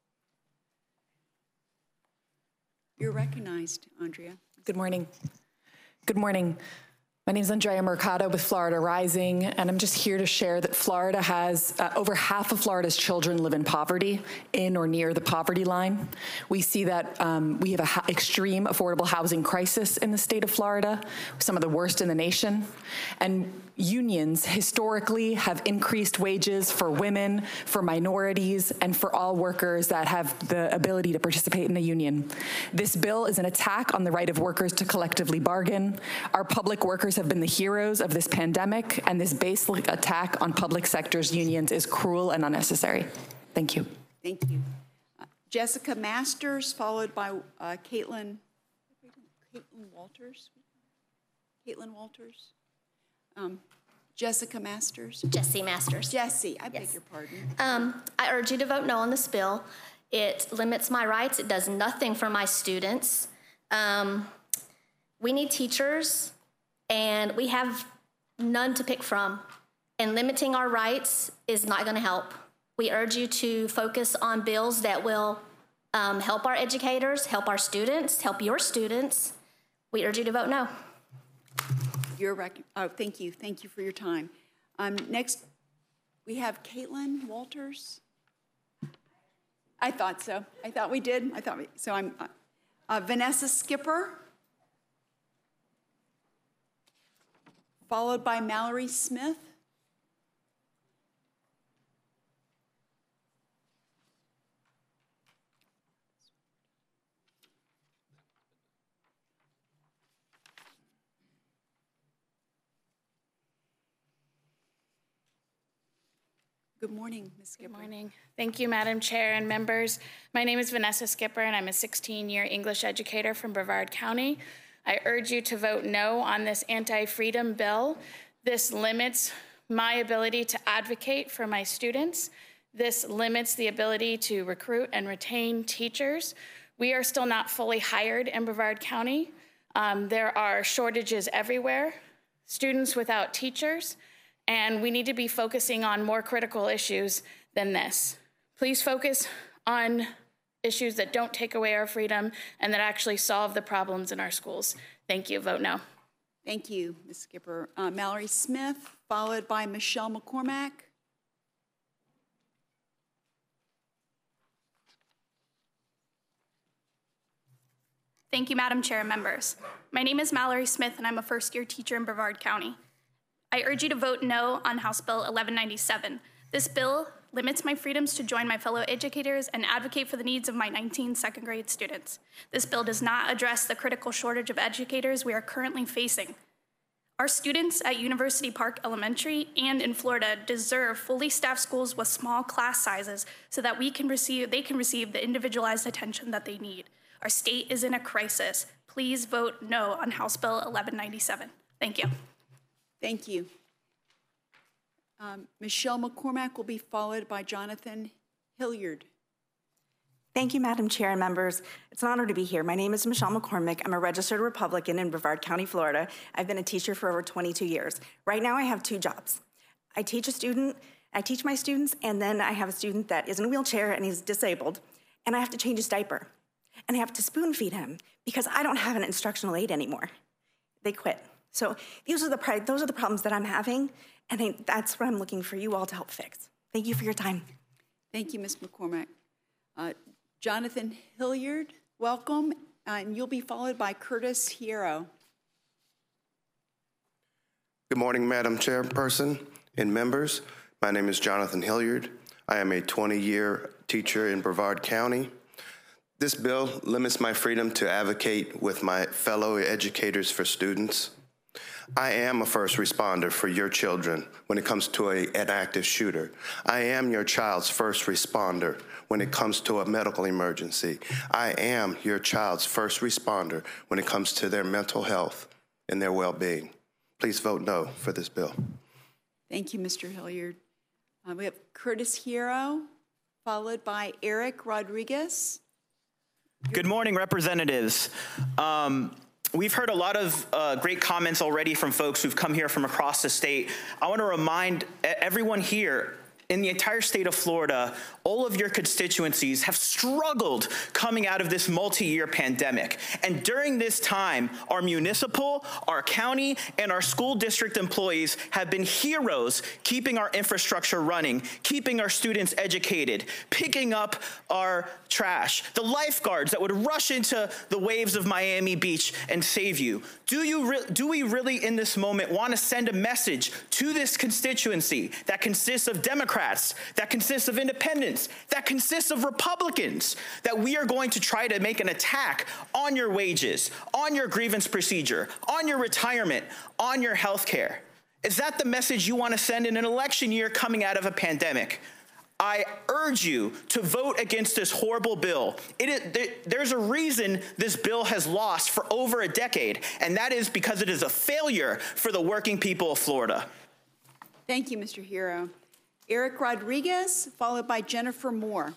You're recognized, Andrea. Good morning. Good morning. My name is Andrea Mercado with Florida Rising, and I'm just here to share that Florida has over half of Florida's children live in poverty, in or near the poverty line. We see that we have an extreme affordable housing crisis in the state of Florida, some of the worst in the nation. And unions historically have increased wages for women, for minorities, and for all workers that have the ability to participate in a union. This bill is an attack on the right of workers to collectively bargain. Our public workers have been the heroes of this pandemic, and this basic attack on public sector's unions is cruel and unnecessary. Thank you. Thank you. Jessica Masters, followed by Caitlin Walters. Caitlin Walters. Jessica Masters. Jessie Masters. Jessie, I beg your pardon. I urge you to vote no on this bill. It limits my rights. It does nothing for my students. We need teachers, and we have none to pick from. And limiting our rights is not going to help. We urge you to focus on bills that will help our educators, help our students, help your students. We urge you to vote no. Thank you. Thank you for your time. Next, we have Caitlin Walters. I thought so. I thought we did. So I'm Vanessa Skipper, followed by Mallory Smith. Good morning, Ms. Skipper. Good morning. Thank you, Madam Chair and members. My name is Vanessa Skipper, and I'm a 16-year English educator from Brevard County. I urge you to vote no on this anti-freedom bill. This limits my ability to advocate for my students. This limits the ability to recruit and retain teachers. We are still not fully hired in Brevard County. There are shortages everywhere, students without teachers, and we need to be focusing on more critical issues than this. Please focus on issues that don't take away our freedom and that actually solve the problems in our schools. Thank you. Vote no. Thank you, Ms. Skipper. Mallory Smith, followed by Michelle McCormack. Thank you, Madam Chair and members. My name is Mallory Smith, and I'm a first-year teacher in Brevard County. I urge you to vote no on House Bill 1197. This bill limits my freedoms to join my fellow educators and advocate for the needs of my 19 second-grade students. This bill does not address the critical shortage of educators we are currently facing. Our students at University Park Elementary and in Florida deserve fully staffed schools with small class sizes so that they can receive the individualized attention that they need. Our state is in a crisis. Please vote no on House Bill 1197. Thank you. Thank you. Michelle McCormack will be followed by Jonathan Hilliard. Thank you, Madam Chair and members. It's an honor to be here. My name is Michelle McCormack. I'm a registered Republican in Brevard County, Florida. I've been a teacher for over 22 years. Right now, I have two jobs. I teach my students, and then I have a student that is in a wheelchair and he's disabled, and I have to change his diaper. And I have to spoon feed him because I don't have an instructional aide anymore. They quit. So those are the problems that I'm having, and that's what I'm looking for you all to help fix. Thank you for your time. Thank you, Ms. McCormack. Jonathan Hilliard, welcome, and you'll be followed by Curtis Hierro. Good morning, Madam Chairperson and members. My name is Jonathan Hilliard. I am a 20-year teacher in Brevard County. This bill limits my freedom to advocate with my fellow educators for students. I am a first responder for your children when it comes to an active shooter. I am your child's first responder when it comes to a medical emergency. I am your child's first responder when it comes to their mental health and their well-being. Please vote no for this bill. Thank you, Mr. Hilliard. We have Curtis Hero, followed by Eric Rodriguez. Good morning, representatives. We've heard a lot of great comments already from folks who've come here from across the state. I want to remind everyone here, in the entire state of Florida, all of your constituencies have struggled coming out of this multi-year pandemic. And during this time, our municipal, our county, and our school district employees have been heroes keeping our infrastructure running, keeping our students educated, picking up our trash, the lifeguards that would rush into the waves of Miami Beach and save you. Do we really in this moment want to send a message to this constituency that consists of Democrats, that consists of independents, that consists of Republicans, that we are going to try to make an attack on your wages, on your grievance procedure, on your retirement, on your health care? Is that the message you want to send in an election year coming out of a pandemic? I urge you to vote against this horrible bill. There's a reason this bill has lost for over a decade, and that is because it is a failure for the working people of Florida. Thank you, Mr. Hero. Eric Rodriguez, followed by Jennifer Moore.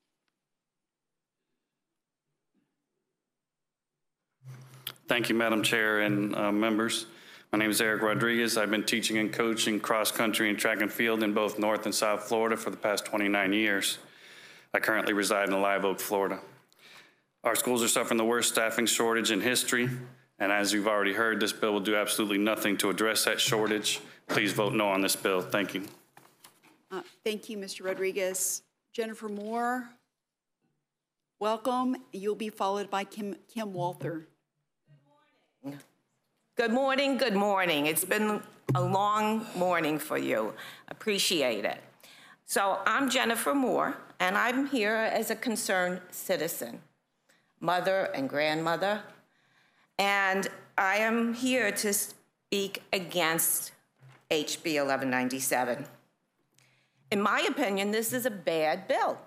Thank you, Madam Chair and members. My name is Eric Rodriguez. I've been teaching and coaching cross country and track and field in both North and South Florida for the past 29 years. I currently reside in Live Oak, Florida. Our schools are suffering the worst staffing shortage in history, and as you've already heard, this bill will do absolutely nothing to address that shortage. Please vote no on this bill. Thank you. Thank you, Mr. Rodriguez. Jennifer Moore, welcome. You'll be followed by Kim Walther. Good morning, good morning. It's been a long morning for you. Appreciate it. So I'm Jennifer Moore, and I'm here as a concerned citizen, mother and grandmother, and I am here to speak against HB 1197. In my opinion, this is a bad bill.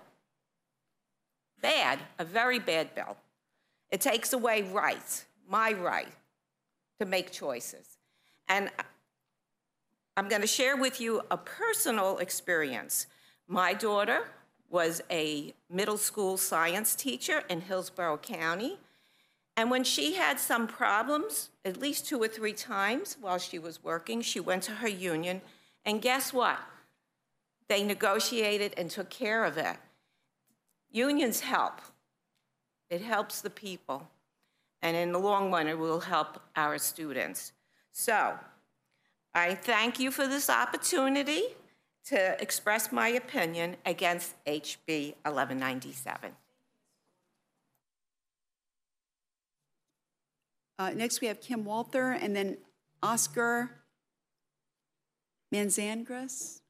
Bad, a very bad bill. It takes away rights, my right to make choices. And I'm going to share with you a personal experience. My daughter was a middle school science teacher in Hillsborough County. And when she had some problems, at least 2 or 3 times while she was working, she went to her union. And guess what? They negotiated and took care of it. Unions help. It helps the people. And in the long run, it will help our students. So I thank you for this opportunity to express my opinion against HB 1197. Next, we have Kim Walther, and then Oscar Manzangras.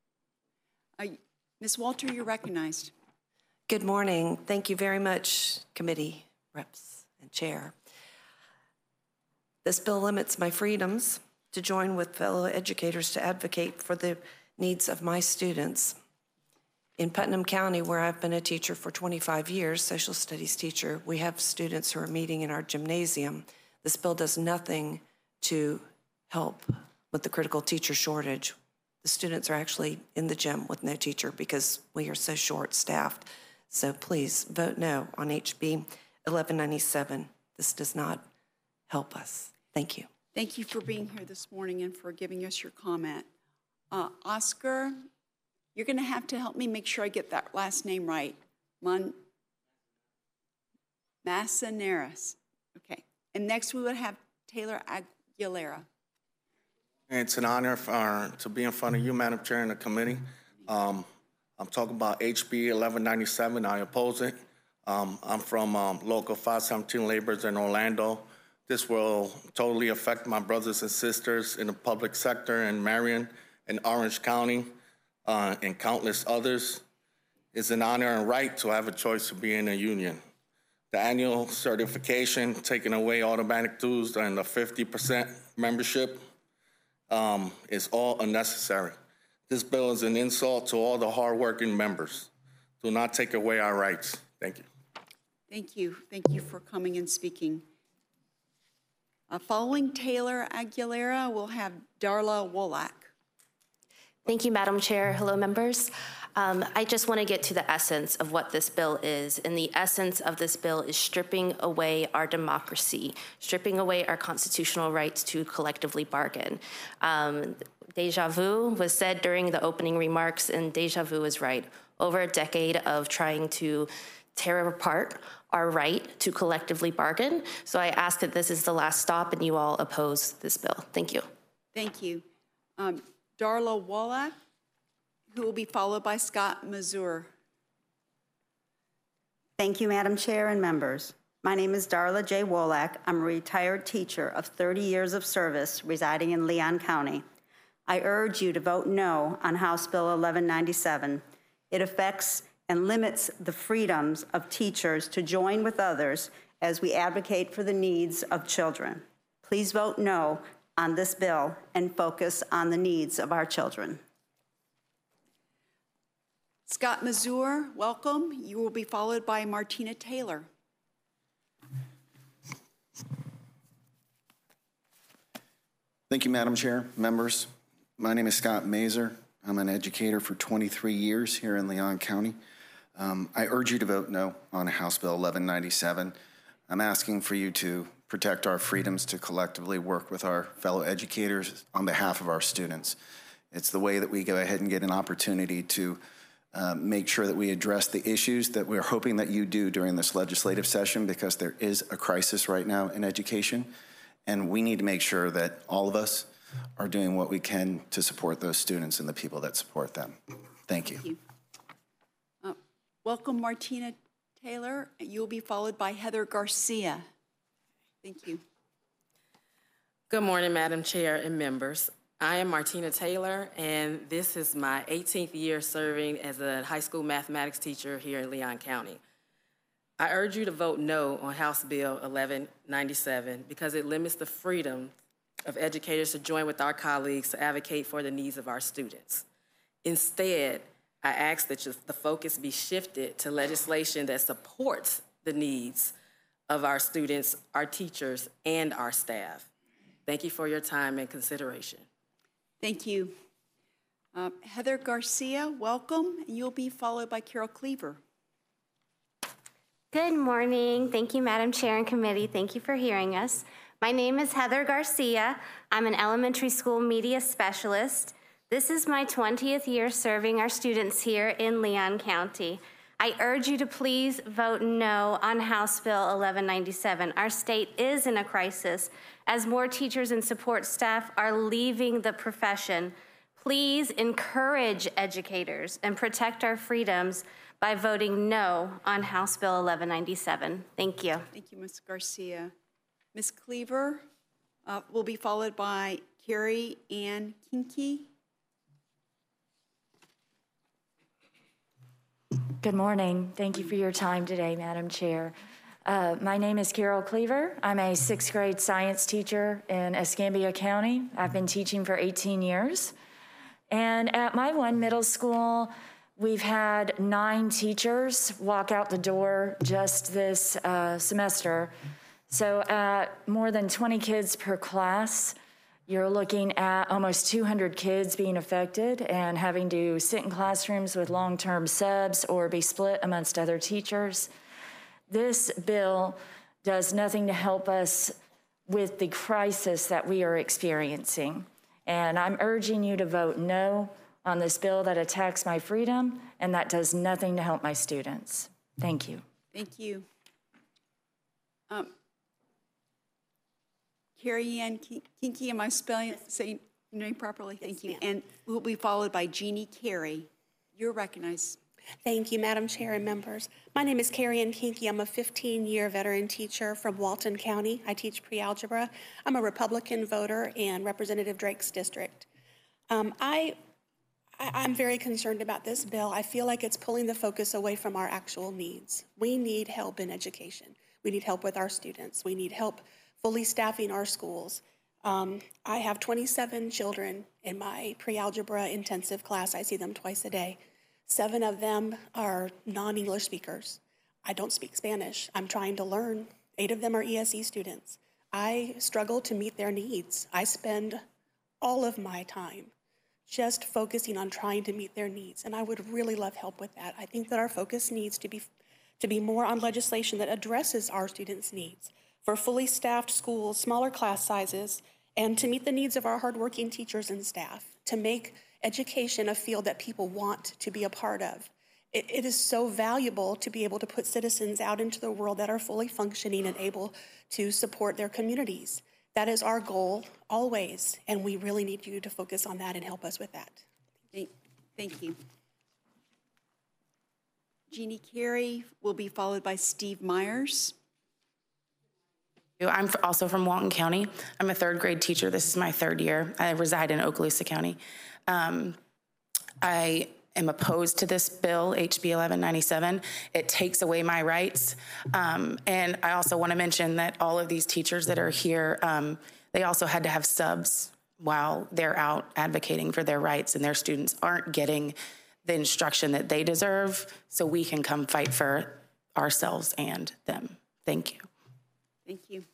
Ms. Walter, you're recognized. Good morning. Thank you very much, committee reps and chair. This bill limits my freedoms to join with fellow educators to advocate for the needs of my students. In Putnam County, where I've been a teacher for 25 years, social studies teacher, we have students who are meeting in our gymnasium. This bill does nothing to help with the critical teacher shortage. The students are actually in the gym with no teacher because we are so short-staffed. So please vote no on HB 1197. This does not help us. Thank you. Thank you for being here this morning and for giving us your comment. Oscar, you're going to have to help me make sure I get that last name right. Massaneras. Okay. And next we would have Taylor Aguilera. It's an honor to be in front of you, Madam Chair, and the committee. I'm talking about HB 1197. I oppose it. I'm from Local 517 Laborers in Orlando. This will totally affect my brothers and sisters in the public sector in Marion and Orange County and countless others. It's an honor and right to have a choice to be in a union. the annual certification, taking away automatic dues, and the 50% membership is all unnecessary. This bill is an insult to all the hardworking members. Do not take away our rights. Thank you. Thank you. Thank you for coming and speaking. Following Taylor Aguilera, we'll have Darla Wolak. Thank you, Madam Chair. Hello, members. I just want to get to the essence of what this bill is. And the essence of this bill is stripping away our democracy, stripping away our constitutional rights to collectively bargain. Deja vu was said during the opening remarks, and deja vu is right. Over a decade of trying to tear apart our right to collectively bargain. So I ask that this is the last stop and you all oppose this bill. Thank you. Thank you. Darla Wolak, who will be followed by Scott Mazur. Thank you, Madam Chair and members. My name is Darla J. Wolak. I'm a retired teacher of 30 years of service residing in Leon County. I urge you to vote no on House Bill 1197. It affects and limits the freedoms of teachers to join with others as we advocate for the needs of children. Please vote no on this bill and focus on the needs of our children. Scott Mazur, welcome. You will be followed by Martina Taylor. Thank you, Madam Chair, members. My name is Scott Mazur. I'm an educator for 23 years here in Leon County. I urge you to vote no on House Bill 1197. I'm asking for you to protect our freedoms to collectively work with our fellow educators on behalf of our students. It's the way that we go ahead and get an opportunity to make sure that we address the issues that we're hoping that you do during this legislative session, because there is a crisis right now in education, and we need to make sure that all of us are doing what we can to support those students and the people that support them. Thank you. Thank you. Welcome, Martina Taylor. You'll be followed by Heather Garcia. Thank you. Good morning, Madam Chair and members. I am Martina Taylor, and this is my 18th year serving as a high school mathematics teacher here in Leon County. I urge you to vote no on House Bill 1197 because it limits the freedom of educators to join with our colleagues to advocate for the needs of our students. Instead, I ask that the focus be shifted to legislation that supports the needs of our students, our teachers, and our staff. Thank you for your time and consideration. Thank you. Heather Garcia, welcome. You'll be followed by Carol Cleaver. Good morning. Thank you, Madam Chair and Committee. Thank you for hearing us. My name is Heather Garcia. I'm an elementary school media specialist. This is my 20th year serving our students here in Leon County. I urge you to please vote no on House Bill 1197. Our state is in a crisis as more teachers and support staff are leaving the profession. Please encourage educators and protect our freedoms by voting no on House Bill 1197. Thank you. Thank you, Ms. Garcia. Ms. Cleaver will be followed by Carrie Ann Kinke. Good morning. Thank you for your time today, Madam Chair. My name is Carol Cleaver. I'm a 6th grade science teacher in Escambia County. I've been teaching for 18 years. And at my one middle school, we've had 9 teachers walk out the door just this semester. So at more than 20 kids per class, you're looking at almost 200 kids being affected and having to sit in classrooms with long-term subs or be split amongst other teachers. This bill does nothing to help us with the crisis that we are experiencing. And I'm urging you to vote no on this bill that attacks my freedom and that does nothing to help my students. Thank you. Thank you. Carrie Ann Kinke, am I saying your name properly? Thank you. And we'll be followed by Jeannie Carey. You're recognized. Thank you, Madam Chair and members. My name is Carrie Ann Kinke. I'm a 15-year veteran teacher from Walton County. I teach pre-algebra. I'm a Republican voter in Representative Drake's district. I I'm very concerned about this bill. I feel like it's pulling the focus away from our actual needs. We need help in education. We need help with our students. We need help fully staffing our schools. I have 27 children in my pre-algebra intensive class. I see them twice a day. 7 of them are non-English speakers. I don't speak Spanish. I'm trying to learn. 8 of them are ESE students. I struggle to meet their needs. I spend all of my time just focusing on trying to meet their needs, and I would really love help with that. I think that our focus needs to be more on legislation that addresses our students' needs for fully staffed schools, smaller class sizes, and to meet the needs of our hardworking teachers and staff, to make education a field that people want to be a part of. It is so valuable to be able to put citizens out into the world that are fully functioning and able to support their communities. That is our goal always, and we really need you to focus on that and help us with that. Thank you. Jeannie Carey will be followed by Steve Myers. I'm also from Walton County. I'm a 3rd grade teacher. This is my 3rd year. I reside in Okaloosa County. I am opposed to this bill, HB 1197. It takes away my rights. And I also want to mention that all of these teachers that are here, they also had to have subs while they're out advocating for their rights, and their students aren't getting the instruction that they deserve, so we can come fight for ourselves and them. Thank you. Thank you.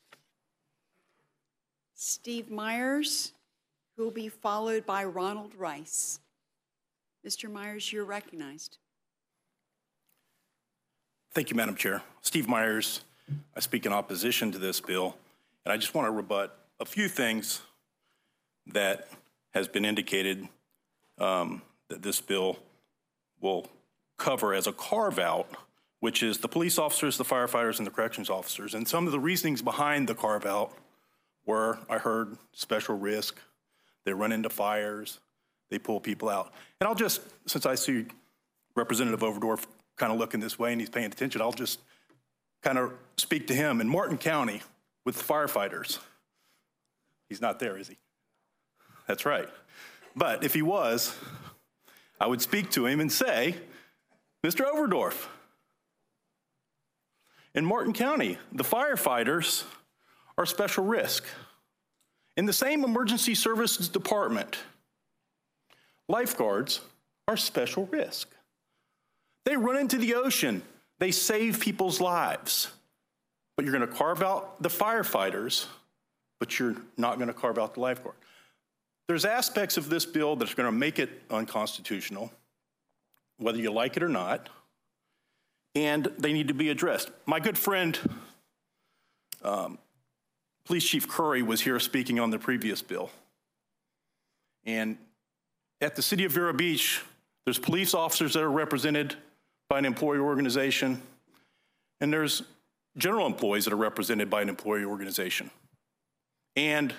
Steve Myers, who will be followed by Ronald Rice. Mr. Myers, you're recognized. Thank you, Madam Chair. Steve Myers. I speak in opposition to this bill, and I just want to rebut a few things that has been indicated that this bill will cover as a carve-out, which is the police officers, the firefighters, and the corrections officers. And some of the reasonings behind the carve-out were, I heard, special risk. They run into fires. They pull people out. And I'll just, since I see Representative Overdorf kind of looking this way and he's paying attention, I'll just kind of speak to him. In Martin County with the firefighters, he's not there, is he? That's right. But if he was, I would speak to him and say, Mr. Overdorf, in Martin County, the firefighters are special risk. In the same emergency services department, lifeguards are special risk. They run into the ocean. They save people's lives. But you're going to carve out the firefighters, but you're not going to carve out the lifeguard. There's aspects of this bill that's going to make it unconstitutional, whether you like it or not, and they need to be addressed. My good friend, Police Chief Curry, was here speaking on the previous bill. And at the city of Vero Beach, there's police officers that are represented by an employee organization, and there's general employees that are represented by an employee organization. And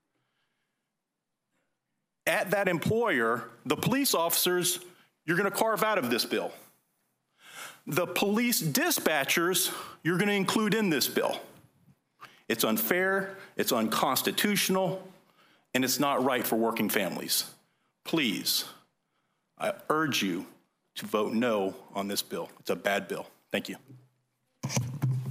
at that employer, the police officers, you're going to carve out of this bill. The police dispatchers, you're going to include in this bill. It's unfair, it's unconstitutional, and it's not right for working families. Please, I urge you to vote no on this bill. It's a bad bill. Thank you. Thank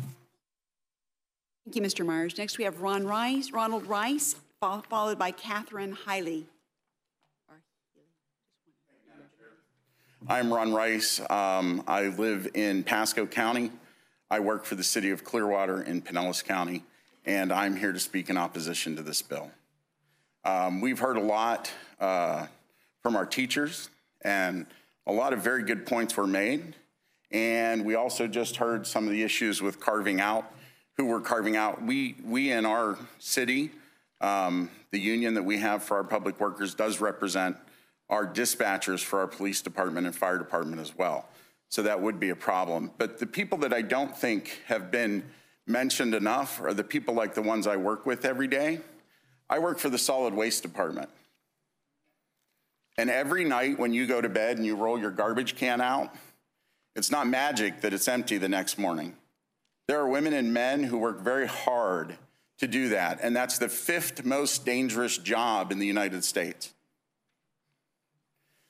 you, Mr. Myers. Next, we have Ronald Rice, followed by Catherine Hiley. I'm Ron Rice. I live in Pasco County. I work for the city of Clearwater in Pinellas County, and I'm here to speak in opposition to this bill. We've heard a lot from our teachers, and a lot of very good points were made. And we also just heard some of the issues with carving out, who we're carving out. We in our city, the union that we have for our public workers does represent our dispatchers for our police department and fire department as well. So that would be a problem. But the people that I don't think have been mentioned enough are the people like the ones I work with every day. I work for the solid waste department. And every night when you go to bed and you roll your garbage can out, it's not magic that it's empty the next morning. There are women and men who work very hard to do that, and that's the 5th most dangerous job in the United States.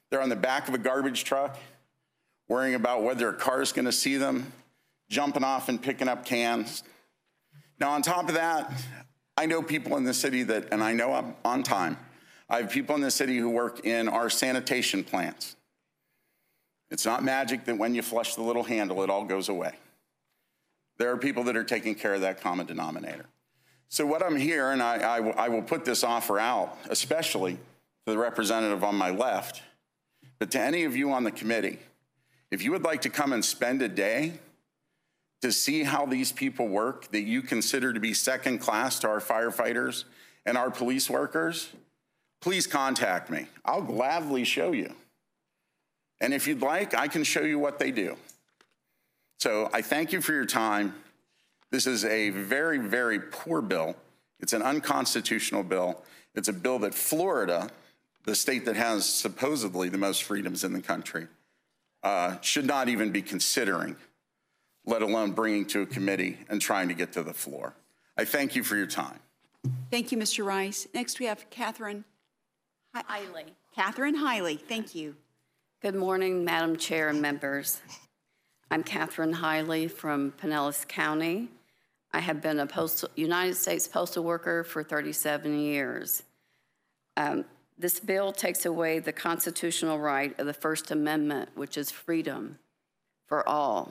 They're on the back of a garbage truck, worrying about whether a car's gonna see them, jumping off and picking up cans. Now, on top of that, I know people in the city that, and I know I'm on time, I have people in the city who work in our sanitation plants. It's not magic that when you flush the little handle, it all goes away. There are people that are taking care of that common denominator. So what I'm here, and I will put this offer out, especially to the representative on my left, but to any of you on the committee, if you would like to come and spend a day to see how these people work that you consider to be second class to our firefighters and our police workers, please contact me. I'll gladly show you. And if you'd like, I can show you what they do. So I thank you for your time. This is a very, very poor bill. It's an unconstitutional bill. It's a bill that Florida, the state that has supposedly the most freedoms in the country, should not even be considering, let alone bringing to a committee and trying to get to the floor. I thank you for your time. Thank you, Mr. Rice. Next, we have Catherine Hiley. Catherine Hiley, thank you. Good morning, Madam Chair and members. I'm Catherine Hiley from Pinellas County. I have been a United States postal worker for 37 years. This bill takes away the constitutional right of the First Amendment, which is freedom for all.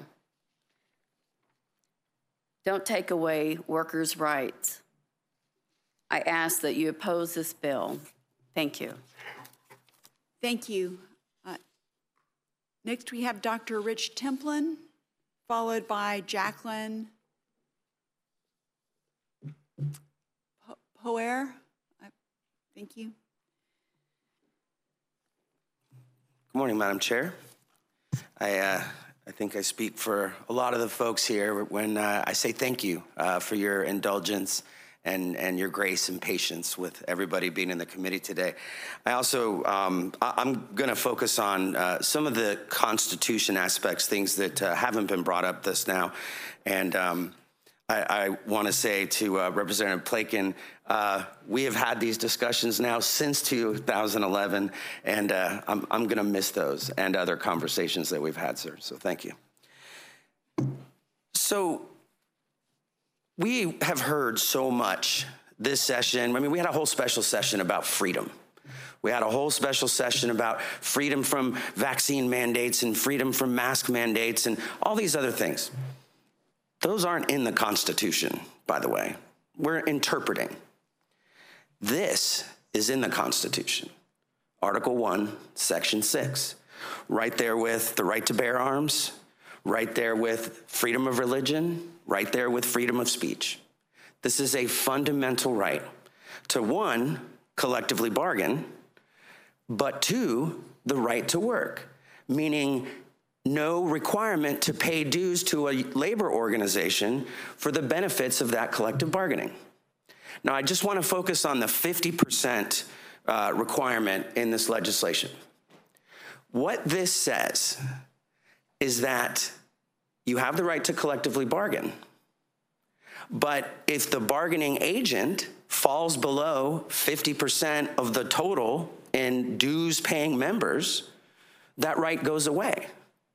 Don't take away workers' rights. I ask that you oppose this bill. Thank you. Thank you. Next, we have Dr. Rich Templin, followed by Jacqueline Poer. Thank you. Good morning, Madam Chair. I think I speak for a lot of the folks here when I say thank you for your indulgence and your grace and patience with everybody being in the committee today. I also, I'm going to focus on some of the Constitution aspects, things that haven't been brought up this now. And I want to say to Representative Plakin, we have had these discussions now since 2011, and I'm going to miss those and other conversations that we've had, sir. So thank you. So we have heard so much this session. I mean, we had a whole special session about freedom. We had a whole special session about freedom from vaccine mandates and freedom from mask mandates and all these other things. Those aren't in the Constitution, by the way. We're interpreting. This is in the Constitution. Article 1, Section 6. Right there with the right to bear arms, right there with freedom of religion, right there with freedom of speech. This is a fundamental right to, one, collectively bargain, but two, the right to work, meaning no requirement to pay dues to a labor organization for the benefits of that collective bargaining. Now, I just want to focus on the 50% requirement in this legislation. What this says is that you have the right to collectively bargain, but if the bargaining agent falls below 50% of the total in dues-paying members, that right goes away.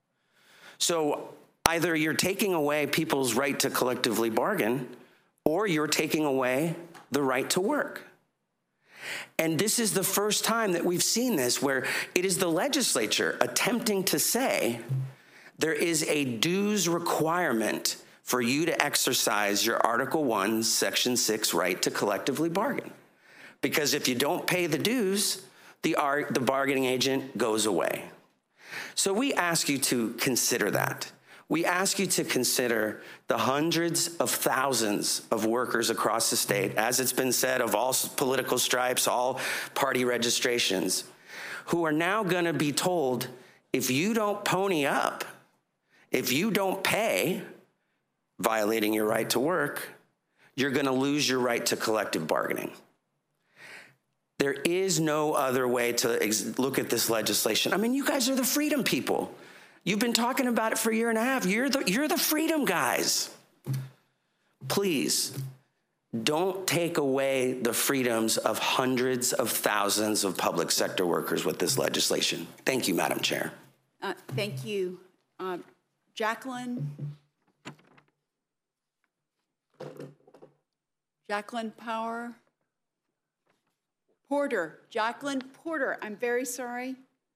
So either you're taking away people's right to collectively bargain, or you're taking away the right to work. And this is the first time that we've seen this, where it is the legislature attempting to say there is a dues requirement for you to exercise your Article 1, Section 6 right to collectively bargain. Because if you don't pay the dues, the bargaining agent goes away. So we ask you to consider that. We ask you to consider the hundreds of thousands of workers across the state, as it's been said, of all political stripes, all party registrations, who are now going to be told, if you don't pony up, if you don't pay, violating your right to work, you're going to lose your right to collective bargaining. There is no other way to look at this legislation. I mean, you guys are the freedom people. You've been talking about it for a year and a half. You're the freedom guys. Please Don't take away the freedoms of hundreds of thousands of public sector workers with this legislation. Thank you, Madam Chair. Thank you. Jacqueline Porter. Jacqueline Porter, I'm very sorry.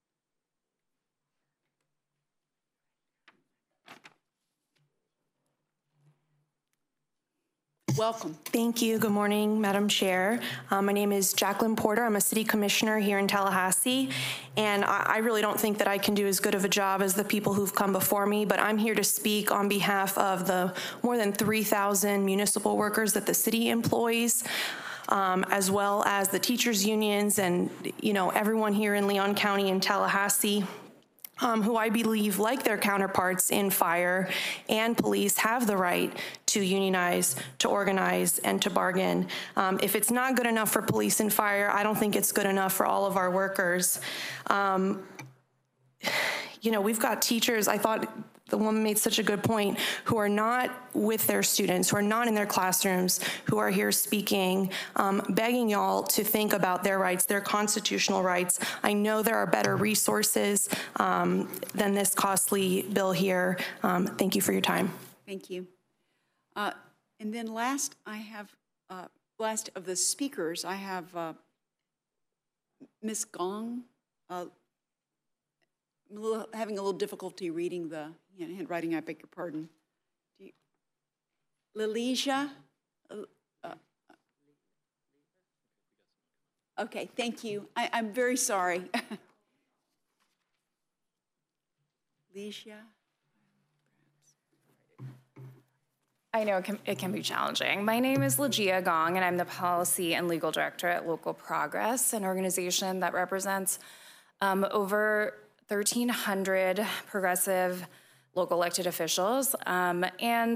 Welcome. Thank you. Good morning, Madam Chair. My name is Jacqueline Porter. I'm a city commissioner here in Tallahassee, and I really don't think that I can do as good of a job as the people who've come before me, but I'm here to speak on behalf of the more than 3,000 municipal workers that the city employs, as well as the teachers unions and, you know, everyone here in Leon County and Tallahassee. Who I believe, like their counterparts in fire and police, have the right to unionize, to organize, and to bargain. If it's not good enough for police and fire, I don't think it's good enough for all of our workers. You know, we've got teachers, I thought the woman made such a good point, who are not with their students, who are not in their classrooms, who are here speaking, begging y'all to think about their rights, their constitutional rights. I know there are better resources than this costly bill here. Thank you for your time. Thank you. And then last of the speakers, I have Ms. Gong. I'm having a little difficulty reading the handwriting, I beg your pardon. Lalesia? Okay, thank you. I'm very sorry. Leisha? I know it can be challenging. My name is Legia Gong, and I'm the Policy and Legal Director at Local Progress, an organization that represents over 1,300 progressive local elected officials. And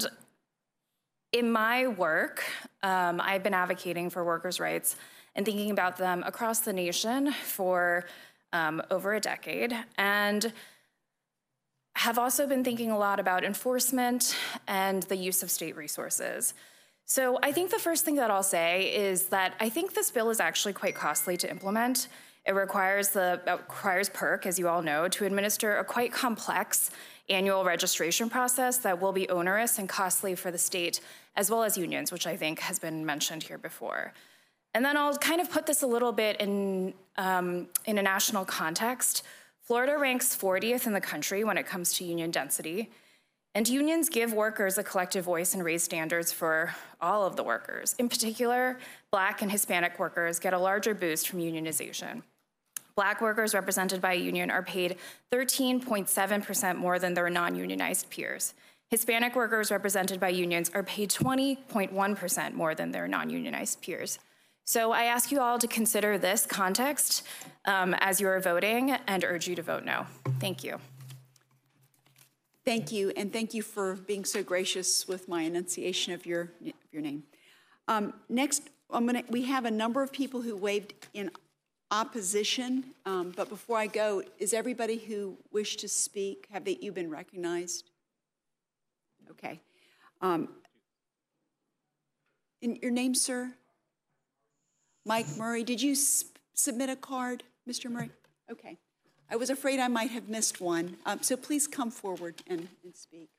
in my work, I've been advocating for workers' rights and thinking about them across the nation for over a decade, and have also been thinking a lot about enforcement and the use of state resources. So I think the first thing that I'll say is that I think this bill is actually quite costly to implement. It requires PERC, as you all know, to administer a quite complex annual registration process that will be onerous and costly for the state, as well as unions, which I think has been mentioned here before. And then I'll kind of put this a little bit in a national context. Florida ranks 40th in the country when it comes to union density, and unions give workers a collective voice and raise standards for all of the workers. In particular, Black and Hispanic workers get a larger boost from unionization. Black workers represented by a union are paid 13.7% more than their non-unionized peers. Hispanic workers represented by unions are paid 20.1% more than their non-unionized peers. So I ask you all to consider this context as you are voting and urge you to vote no. Thank you. Thank you, and thank you for being so gracious with my enunciation of your name. Next, we have a number of people who waved in opposition, but before I go, is everybody who wished to speak, have you been recognized? Okay. In your name, sir? Mike Murray, did you submit a card, Mr. Murray? Okay. I was afraid I might have missed one, so please come forward and speak.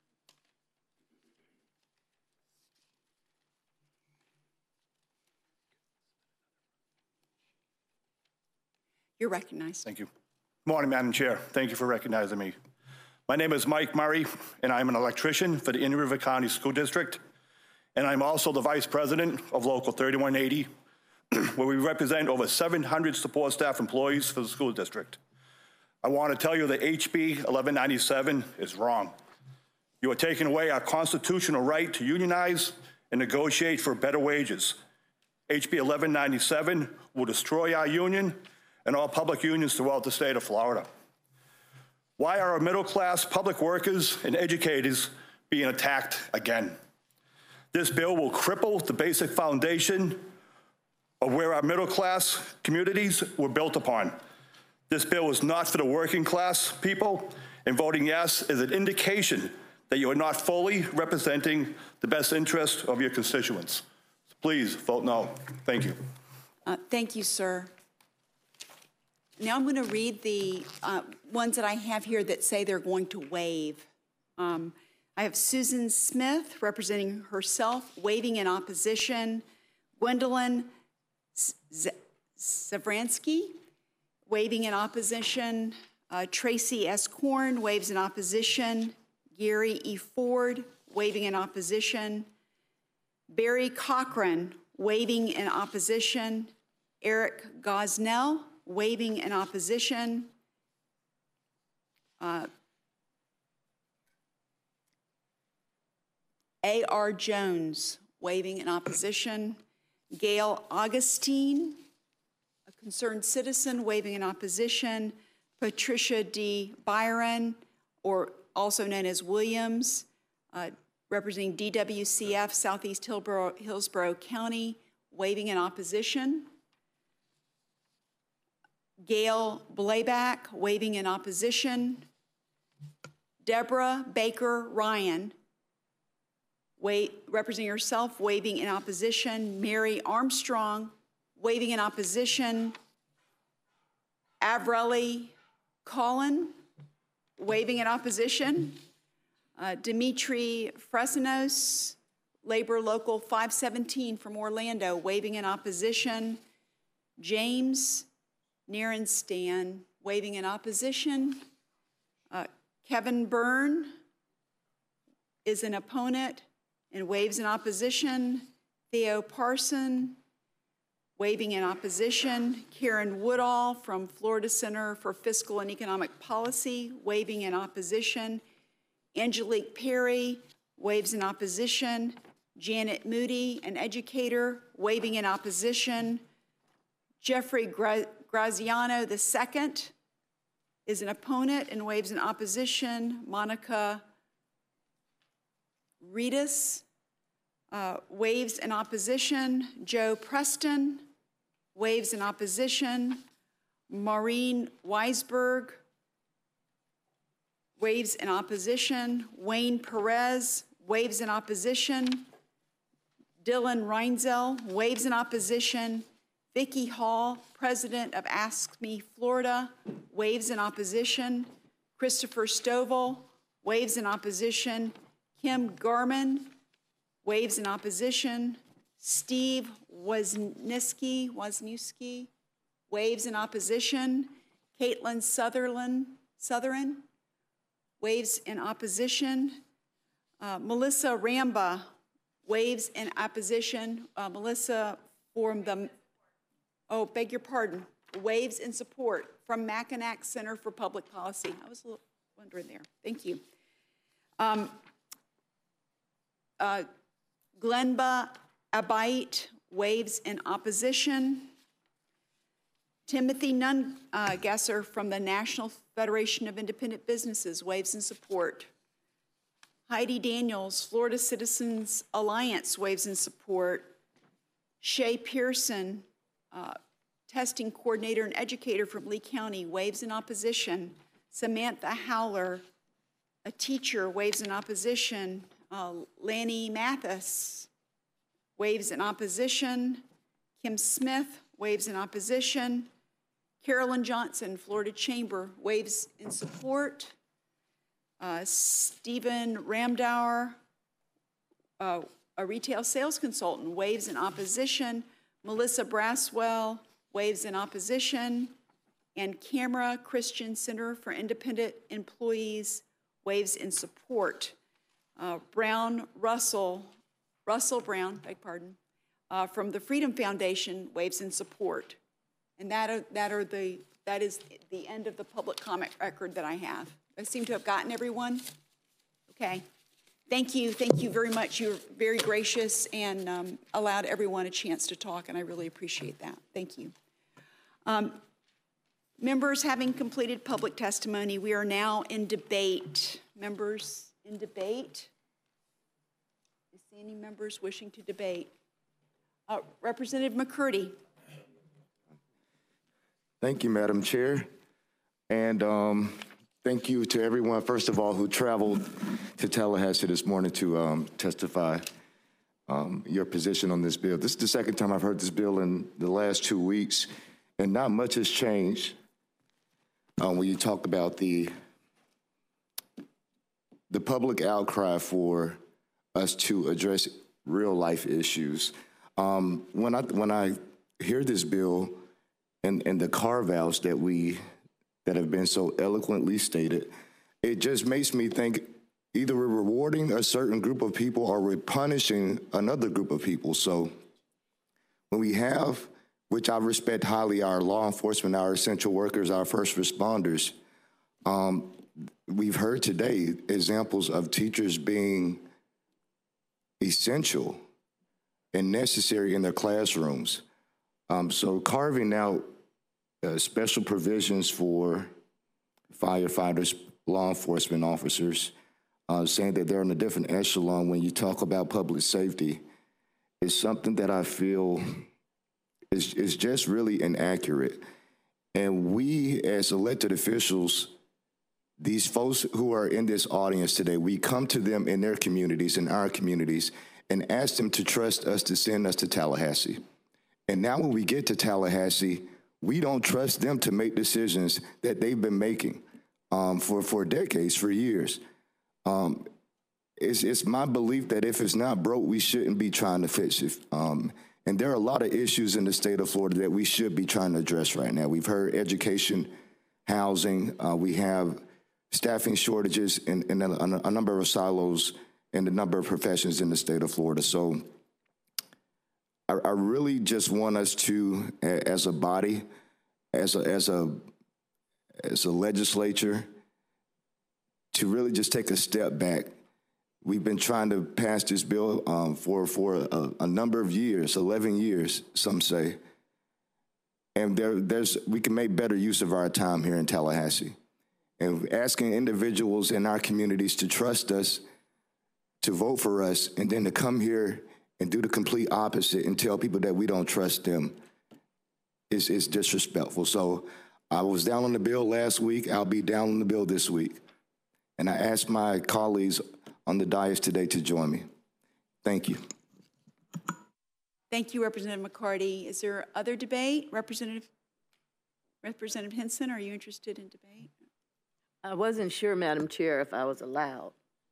You're recognized. Thank you. Good morning, Madam Chair. Thank you for recognizing me. My name is Mike Murray, and I'm an electrician for the Indian River County School District, and I'm also the Vice President of Local 3180, where we represent over 700 support staff employees for the school district. I want to tell you that HB 1197 is wrong. You are taking away our constitutional right to unionize and negotiate for better wages. HB 1197 will destroy our union and all public unions throughout the state of Florida. Why are our middle-class public workers and educators being attacked again? This bill will cripple the basic foundation of where our middle-class communities were built upon. This bill is not for the working class people, and voting yes is an indication that you are not fully representing the best interest of your constituents. Please vote no. Thank you. Thank you, sir. Now I'm going to read the ones that I have here that say they're going to waive. I have Susan Smith representing herself, waiving in opposition. Gwendolyn Zavransky, waiving in opposition. Tracy S. Korn, waives in opposition. Gary E. Ford, waiving in opposition. Barry Cochran, waiving in opposition. Eric Gosnell, waiving in opposition. A.R. Jones, waiving in opposition. Gail Augustine, a concerned citizen, waiving in opposition. Patricia D. Byron, or also known as Williams, representing DWCF Southeast Hillsborough County, waiving in opposition. Gail Blayback, waiving in opposition. Deborah Baker Ryan, representing herself, waiving in opposition. Mary Armstrong, waiving in opposition. Avreli Collin, waiving in opposition. Dimitri Fresinos, Labor Local 517 from Orlando, waiving in opposition. James Nierenstan, waiving in opposition. Kevin Byrne is an opponent and waives in opposition. Theo Parson, waiving in opposition. Karen Woodall from Florida Center for Fiscal and Economic Policy, waiving in opposition. Angelique Perry, waives in opposition. Janet Moody, an educator, waiving in opposition. Jeffrey Graziano II is an opponent and waives in opposition. Monica Reedus waives in opposition. Joe Preston waives in opposition. Maureen Weisberg waives in opposition. Wayne Perez waives in opposition. Dylan Reinzel waives in opposition. Vicki Hall, president of Ask Me Florida, waives in opposition. Christopher Stovall waives in opposition. Kim Garman waives in opposition. Steve Wozniewski waives in opposition. Caitlin Southern waives in opposition. Melissa Ramba waives in opposition. Melissa from the, oh, beg your pardon, waives in support from Mackinac Center for Public Policy. I was wondering there. Thank you. Glenba Abite waives in opposition. Timothy Nungesser from the National Federation of Independent Businesses waives in support. Heidi Daniels, Florida Citizens Alliance, waives in support. Shay Pearson, testing coordinator and educator from Lee County, waives in opposition. Samantha Howler, a teacher, waives in opposition. Lanny Mathis waives in opposition. Kim Smith waives in opposition. Carolyn Johnson, Florida Chamber, waives in support. Stephen Ramdauer, a retail sales consultant, waives in opposition. Melissa Braswell waives in opposition. And Camera Christian Center for Independent Employees waives in support. Russell Brown, from the Freedom Foundation waives in support. And that is the end of the public comment record that I have. I seem to have gotten everyone. Okay. Thank you very much. You're very gracious and allowed everyone a chance to talk, and I really appreciate that. Thank you. Members, having completed public testimony, we are now in debate. Members in debate? Is there any members wishing to debate? Representative McCurdy. Thank you, Madam Chair. And thank you to everyone, first of all, who traveled to Tallahassee this morning to testify. your position on this bill. This is the second time I've heard this bill in the last 2 weeks, and not much has changed when you talk about the public outcry for us to address real life issues. When I hear this bill and the carve-outs that have been so eloquently stated, it just makes me think either we're rewarding a certain group of people or we're punishing another group of people. So when we have, which I respect highly, our law enforcement, our essential workers, our first responders, we've heard today examples of teachers being essential and necessary in their classrooms. So carving out special provisions for firefighters, law enforcement officers, saying that they're in a different echelon when you talk about public safety is something that I feel is just really inaccurate. And we, as elected officials, these folks who are in this audience today, we come to them in their communities, in our communities, and ask them to trust us to send us to Tallahassee. And now when we get to Tallahassee, we don't trust them to make decisions that they've been making for decades, for years. It's my belief that if it's not broke, we shouldn't be trying to fix it. And there are a lot of issues in the state of Florida that we should be trying to address right now. We've heard education, housing, we have staffing shortages in a number of silos in a number of professions in the state of Florida. So I really just want us to, as a body, as a legislature, to really just take a step back. We've been trying to pass this bill for a number of years, 11 years, some say. And we can make better use of our time here in Tallahassee. And asking individuals in our communities to trust us, to vote for us, and then to come here and do the complete opposite and tell people that we don't trust them is disrespectful. So I was down on the bill last week. I'll be down on the bill this week. And I ask my colleagues on the dais today to join me. Thank you. Thank you, Representative McCarty. Is there other debate? Representative Henson, are you interested in debate? I wasn't sure, Madam Chair, if I was allowed.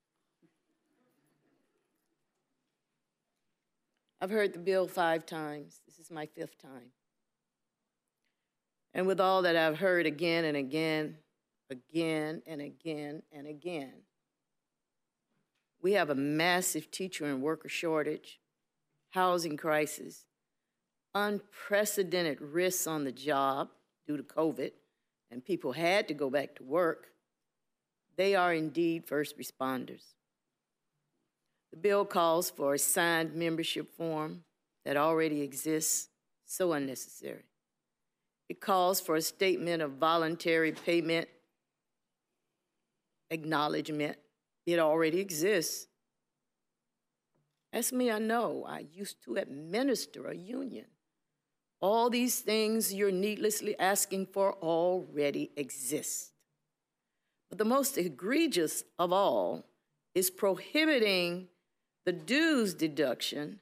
I've heard the bill 5 times. This is my 5th time. And with all that I've heard again and again, and again, we have a massive teacher and worker shortage, housing crisis, unprecedented risks on the job due to COVID, and people had to go back to work. They are indeed first responders. The bill calls for a signed membership form that already exists, so unnecessary. It calls for a statement of voluntary payment acknowledgement. It already exists. Ask me, I know. I used to administer a union. All these things you're needlessly asking for already exist. But the most egregious of all is prohibiting the dues deduction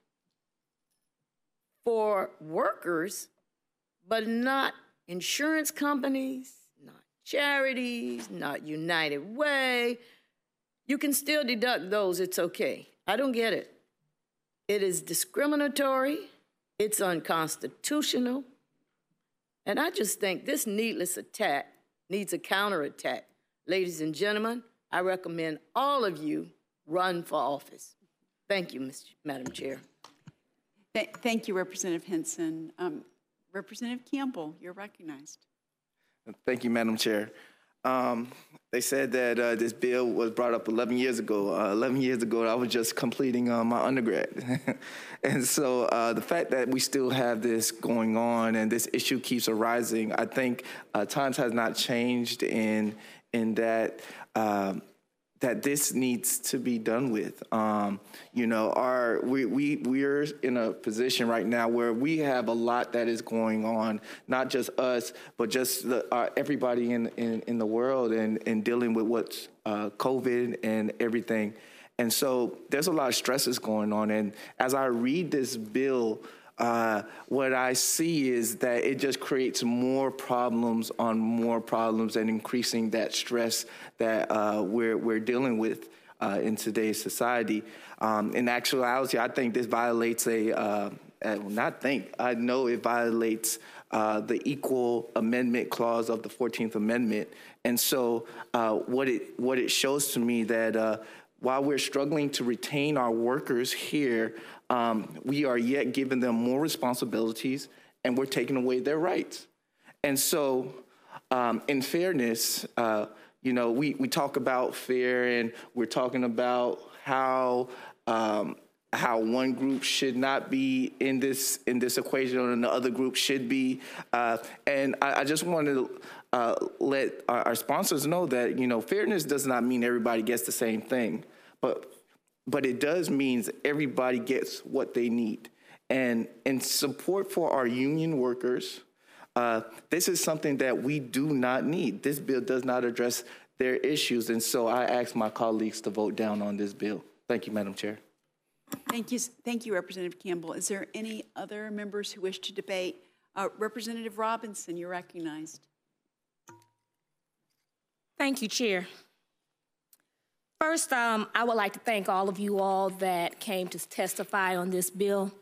for workers, but not insurance companies, not charities, not United Way. You can still deduct those, it's okay. I don't get it. It is discriminatory, it's unconstitutional, and I just think this needless attack needs a counterattack. Ladies and gentlemen, I recommend all of you run for office. Thank you, Madam Chair. Thank you, Representative Henson. Representative Campbell, you're recognized. Thank you, Madam Chair. They said that this bill was brought up 11 years ago. 11 years ago, I was just completing my undergrad. And so the fact that we still have this going on and this issue keeps arising, I think times has not changed in that that this needs to be done with. You know, we're in a position right now where we have a lot that is going on, not just us, but just everybody in the world and dealing with what's COVID and everything. And so there's a lot of stresses going on. And as I read this bill, what I see is that it just creates more problems on more problems and increasing that stress that we're dealing with in today's society. In actuality, I think this violates I know it violates the Equal Amendment Clause of the 14th Amendment. And so what it shows to me that while we're struggling to retain our workers here, we are yet giving them more responsibilities and we're taking away their rights. And so in fairness, we talk about fair and we're talking about how one group should not be in this equation and the other group should be. And I just want to let our sponsors know that, fairness does not mean everybody gets the same thing, but it does mean everybody gets what they need. And in support for our union workers, this is something that we do not need. This bill does not address their issues. And so I ask my colleagues to vote down on this bill. Thank you, Madam Chair. Thank you, Representative Campbell. Is there any other members who wish to debate? Representative Robinson, you're recognized. Thank you, Chair. First, I would like to thank all of you all that came to testify on this bill.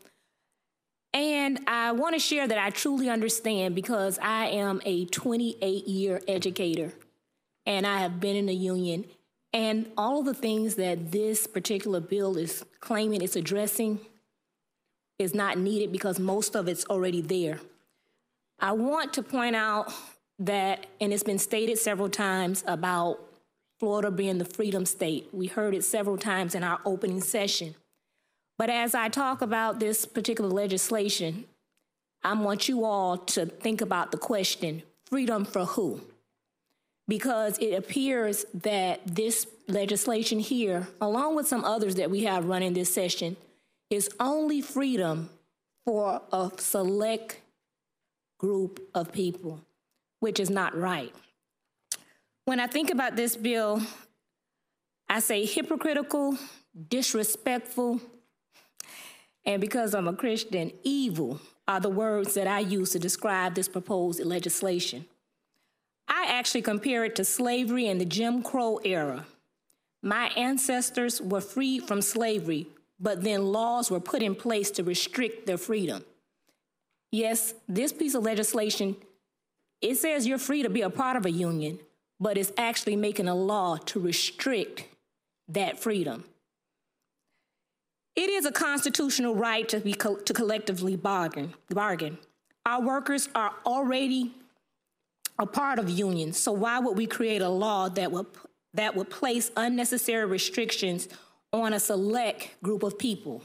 And I want to share that I truly understand because I am a 28-year educator and I have been in the union. And all of the things that this particular bill is claiming it's addressing is not needed because most of it's already there. I want to point out that, and it's been stated several times about Florida being the freedom state. We heard it several times in our opening session. But as I talk about this particular legislation, I want you all to think about the question, freedom for who? Because it appears that this legislation here, along with some others that we have running this session, is only freedom for a select group of people, which is not right. When I think about this bill, I say hypocritical, disrespectful, and because I'm a Christian, evil are the words that I use to describe this proposed legislation. I actually compare it to slavery in the Jim Crow era. My ancestors were freed from slavery, but then laws were put in place to restrict their freedom. Yes, this piece of legislation, it says you're free to be a part of a union, but it's actually making a law to restrict that freedom. It is a constitutional right to collectively bargain. Our workers are already a part of unions, so why would we create a law that would place unnecessary restrictions on a select group of people?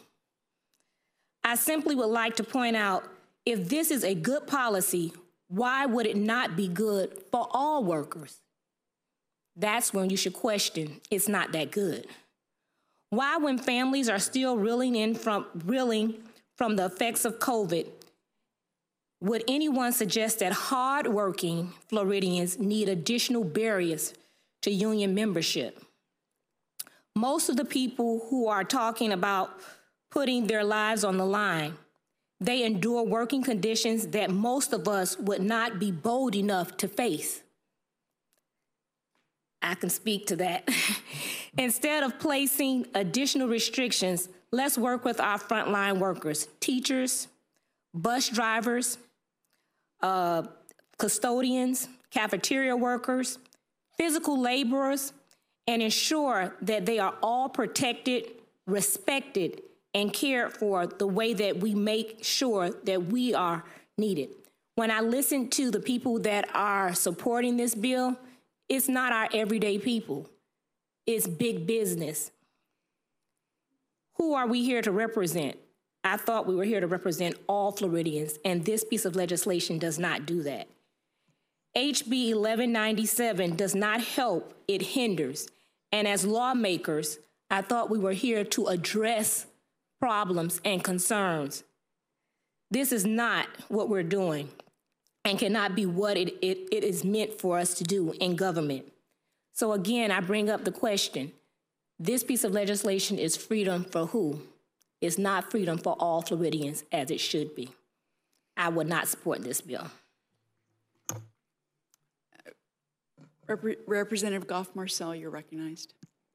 I simply would like to point out, if this is a good policy, why would it not be good for all workers? That's when you should question it's not that good. Why, when families are still reeling from the effects of COVID, would anyone suggest that hardworking Floridians need additional barriers to union membership? Most of the people who are talking about putting their lives on the line, they endure working conditions that most of us would not be bold enough to face. I can speak to that. Instead of placing additional restrictions, let's work with our frontline workers, teachers, bus drivers, custodians, cafeteria workers, physical laborers, and ensure that they are all protected, respected, and cared for the way that we make sure that we are needed. When I listen to the people that are supporting this bill, it's not our everyday people. It's big business. Who are we here to represent? I thought we were here to represent all Floridians, and this piece of legislation does not do that. HB 1197 does not help, it hinders. And as lawmakers, I thought we were here to address problems and concerns. This is not what we're doing and cannot be what it is meant for us to do in government. So again, I bring up the question, This piece of legislation is freedom for who? It's not freedom for all Floridians as it should be. I would not support this bill. Representative Goff Marcel, you're recognized.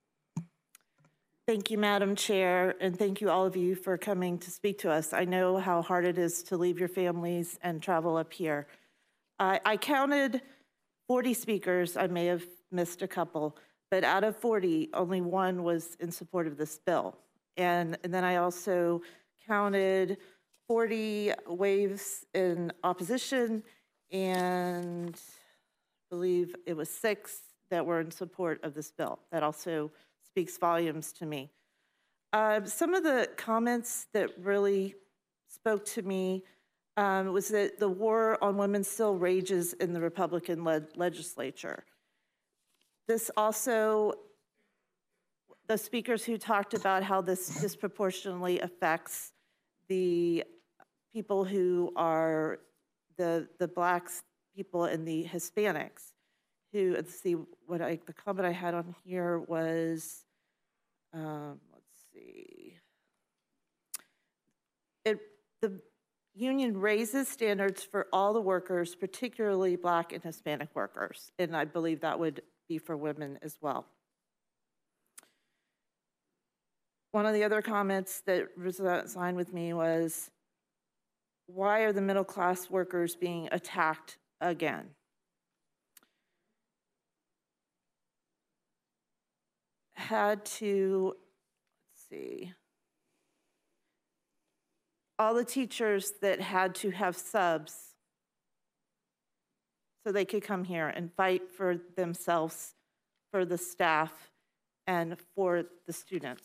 Thank you, Madam Chair, and thank you all of you for coming to speak to us. I know how hard it is to leave your families and travel up here. I counted 40 speakers. I may have missed a couple, but out of 40, only one was in support of this bill. And then I also counted 40 waves in opposition, and I believe it was 6 that were in support of this bill. That also speaks volumes to me. Some of the comments that really spoke to me was that the war on women still rages in the Republican-led legislature. This also, the speakers who talked about how this disproportionately affects the people who are the Blacks, people and the Hispanics, who, let's see, the comment I had on here was, let's see. The union raises standards for all the workers, particularly Black and Hispanic workers, and I believe that would be for women as well. One of the other comments that signed with me was, why are the middle class workers being attacked again? Had to, let's see, all the teachers that had to have subs so they could come here and fight for themselves, for the staff, and for the students.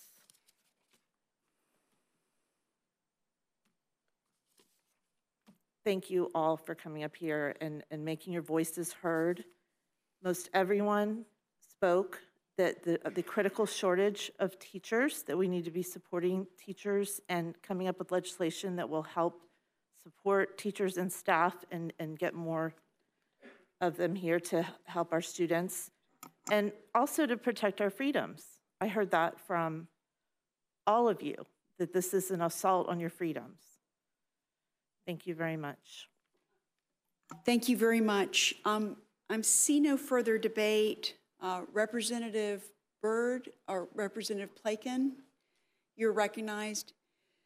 Thank you all for coming up here and making your voices heard. Most everyone spoke that the critical shortage of teachers, that we need to be supporting teachers and coming up with legislation that will help support teachers and staff and get more of them here to help our students, and also to protect our freedoms. I heard that from all of you, that this is an assault on your freedoms. Thank you very much. Thank you very much. I see no further debate. Representative Byrd or Representative Plakin, you're recognized.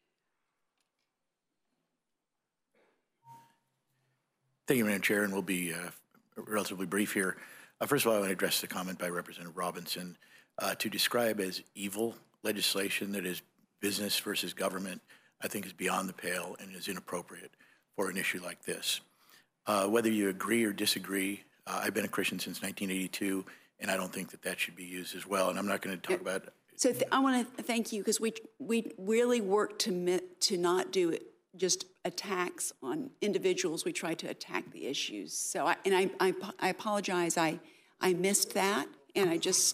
Thank you, Madam Chair, and we'll be relatively brief here. First of all, I want to address the comment by Representative Robinson to describe as evil legislation that is business versus government, I think is beyond the pale and is inappropriate for an issue like this. Whether you agree or disagree, I've been a Christian since 1982, and I don't think that that should be used as well. And I'm not going to talk about. So I want to thank you, because we really work to not do it just attacks on individuals. We try to attack the issues. So I apologize. I missed that, and I just.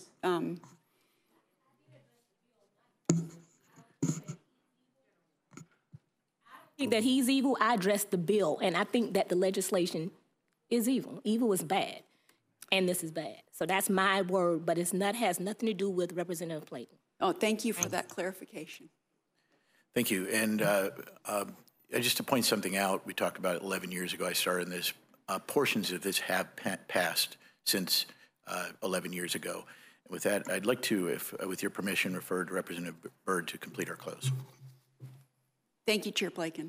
That he's evil, I addressed the bill, and I think that the legislation is evil. Evil is bad, and this is bad. So that's my word, but has nothing to do with Representative Plakin. Oh, thank you for that clarification. Thank you. And just to point something out, we talked about it 11 years ago. I started in this. Portions of this have passed since 11 years ago. And with that, I'd like to, if with your permission, refer to Representative Byrd to complete our close. Thank you, Chair Plakin.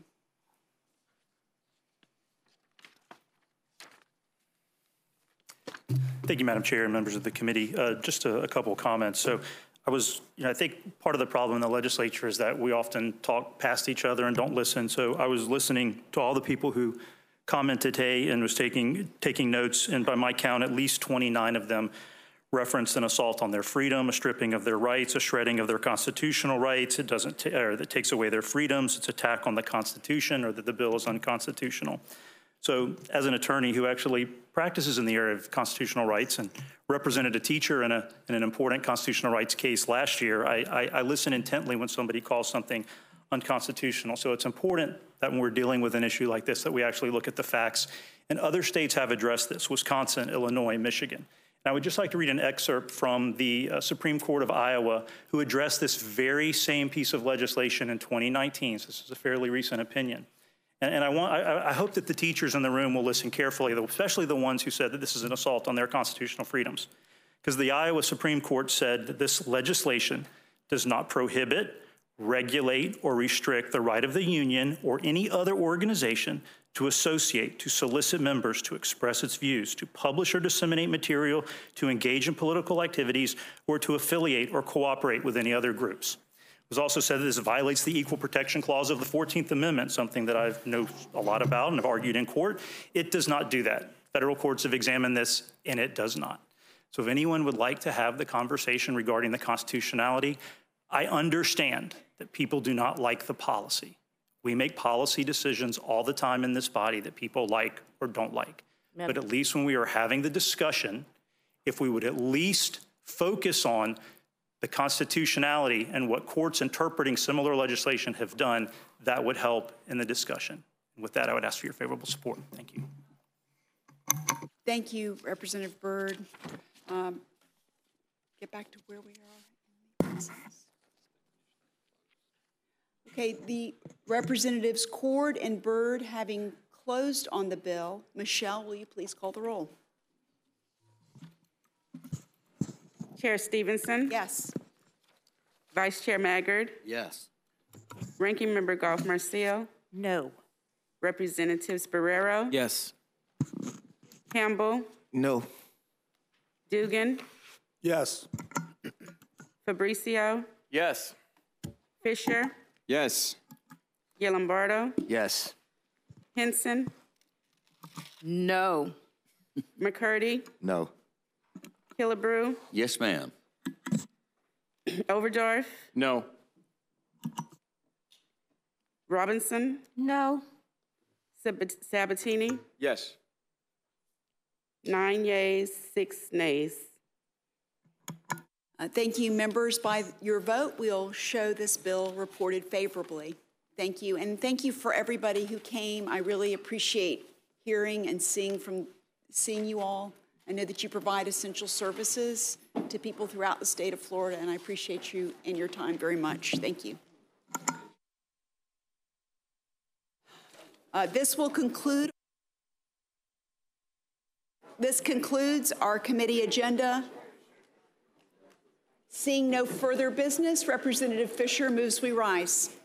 Thank you, Madam Chair and members of the committee. Just a couple of comments. So I think part of the problem in the legislature is that we often talk past each other and don't listen. So I was listening to all the people who commented today and was taking notes, and by my count, at least 29 of them referenced an assault on their freedom, a stripping of their rights, a shredding of their constitutional rights. It doesn't, or that takes away their freedoms. It's attack on the Constitution, or that the bill is unconstitutional. So as an attorney who actually practices in the area of constitutional rights and represented a teacher in an important constitutional rights case last year, I listen intently when somebody calls something unconstitutional. So it's important that when we're dealing with an issue like this, that we actually look at the facts. And other states have addressed this: Wisconsin, Illinois, Michigan. And I would just like to read an excerpt from the Supreme Court of Iowa, who addressed this very same piece of legislation in 2019. So this is a fairly recent opinion. And I hope that the teachers in the room will listen carefully, especially the ones who said that this is an assault on their constitutional freedoms. Because the Iowa Supreme Court said that this legislation does not prohibit, regulate, or restrict the right of the union or any other organization to associate, to solicit members, to express its views, to publish or disseminate material, to engage in political activities, or to affiliate or cooperate with any other groups. It was also said that this violates the Equal Protection Clause of the 14th Amendment, something that I know a lot about and have argued in court. It does not do that. Federal courts have examined this, and it does not. So if anyone would like to have the conversation regarding the constitutionality, I understand that people do not like the policy. We make policy decisions all the time in this body that people like or don't like. But at least when we are having the discussion, if we would at least focus on the constitutionality and what courts interpreting similar legislation have done, that would help in the discussion. And with that, I would ask for your favorable support. Thank you. Thank you, Representative Byrd. Get back to where we are. Okay, the Representatives Cord and Byrd having closed on the bill, Michelle, will you please call the roll? Chair Stevenson? Yes. Vice Chair Maggard? Yes. Ranking Member Goff Marcio? No. Representatives Barrero? Yes. Campbell? No. Dugan? Yes. Fabricio? Yes. Fisher? Yes. Gillimbardo? Yes. Henson? No. McCurdy? No. Killebrew? Yes, ma'am. Overdorf? No. Robinson? No. Sabatini? Yes. 9 yeas, 6 nays. Thank you, members. By your vote, we'll show this bill reported favorably. Thank you, and thank you for everybody who came. I really appreciate hearing and seeing you all. I know that you provide essential services to people throughout the state of Florida, and I appreciate you and your time very much. Thank you. This concludes our committee agenda. Seeing no further business, Representative Fisher moves we rise.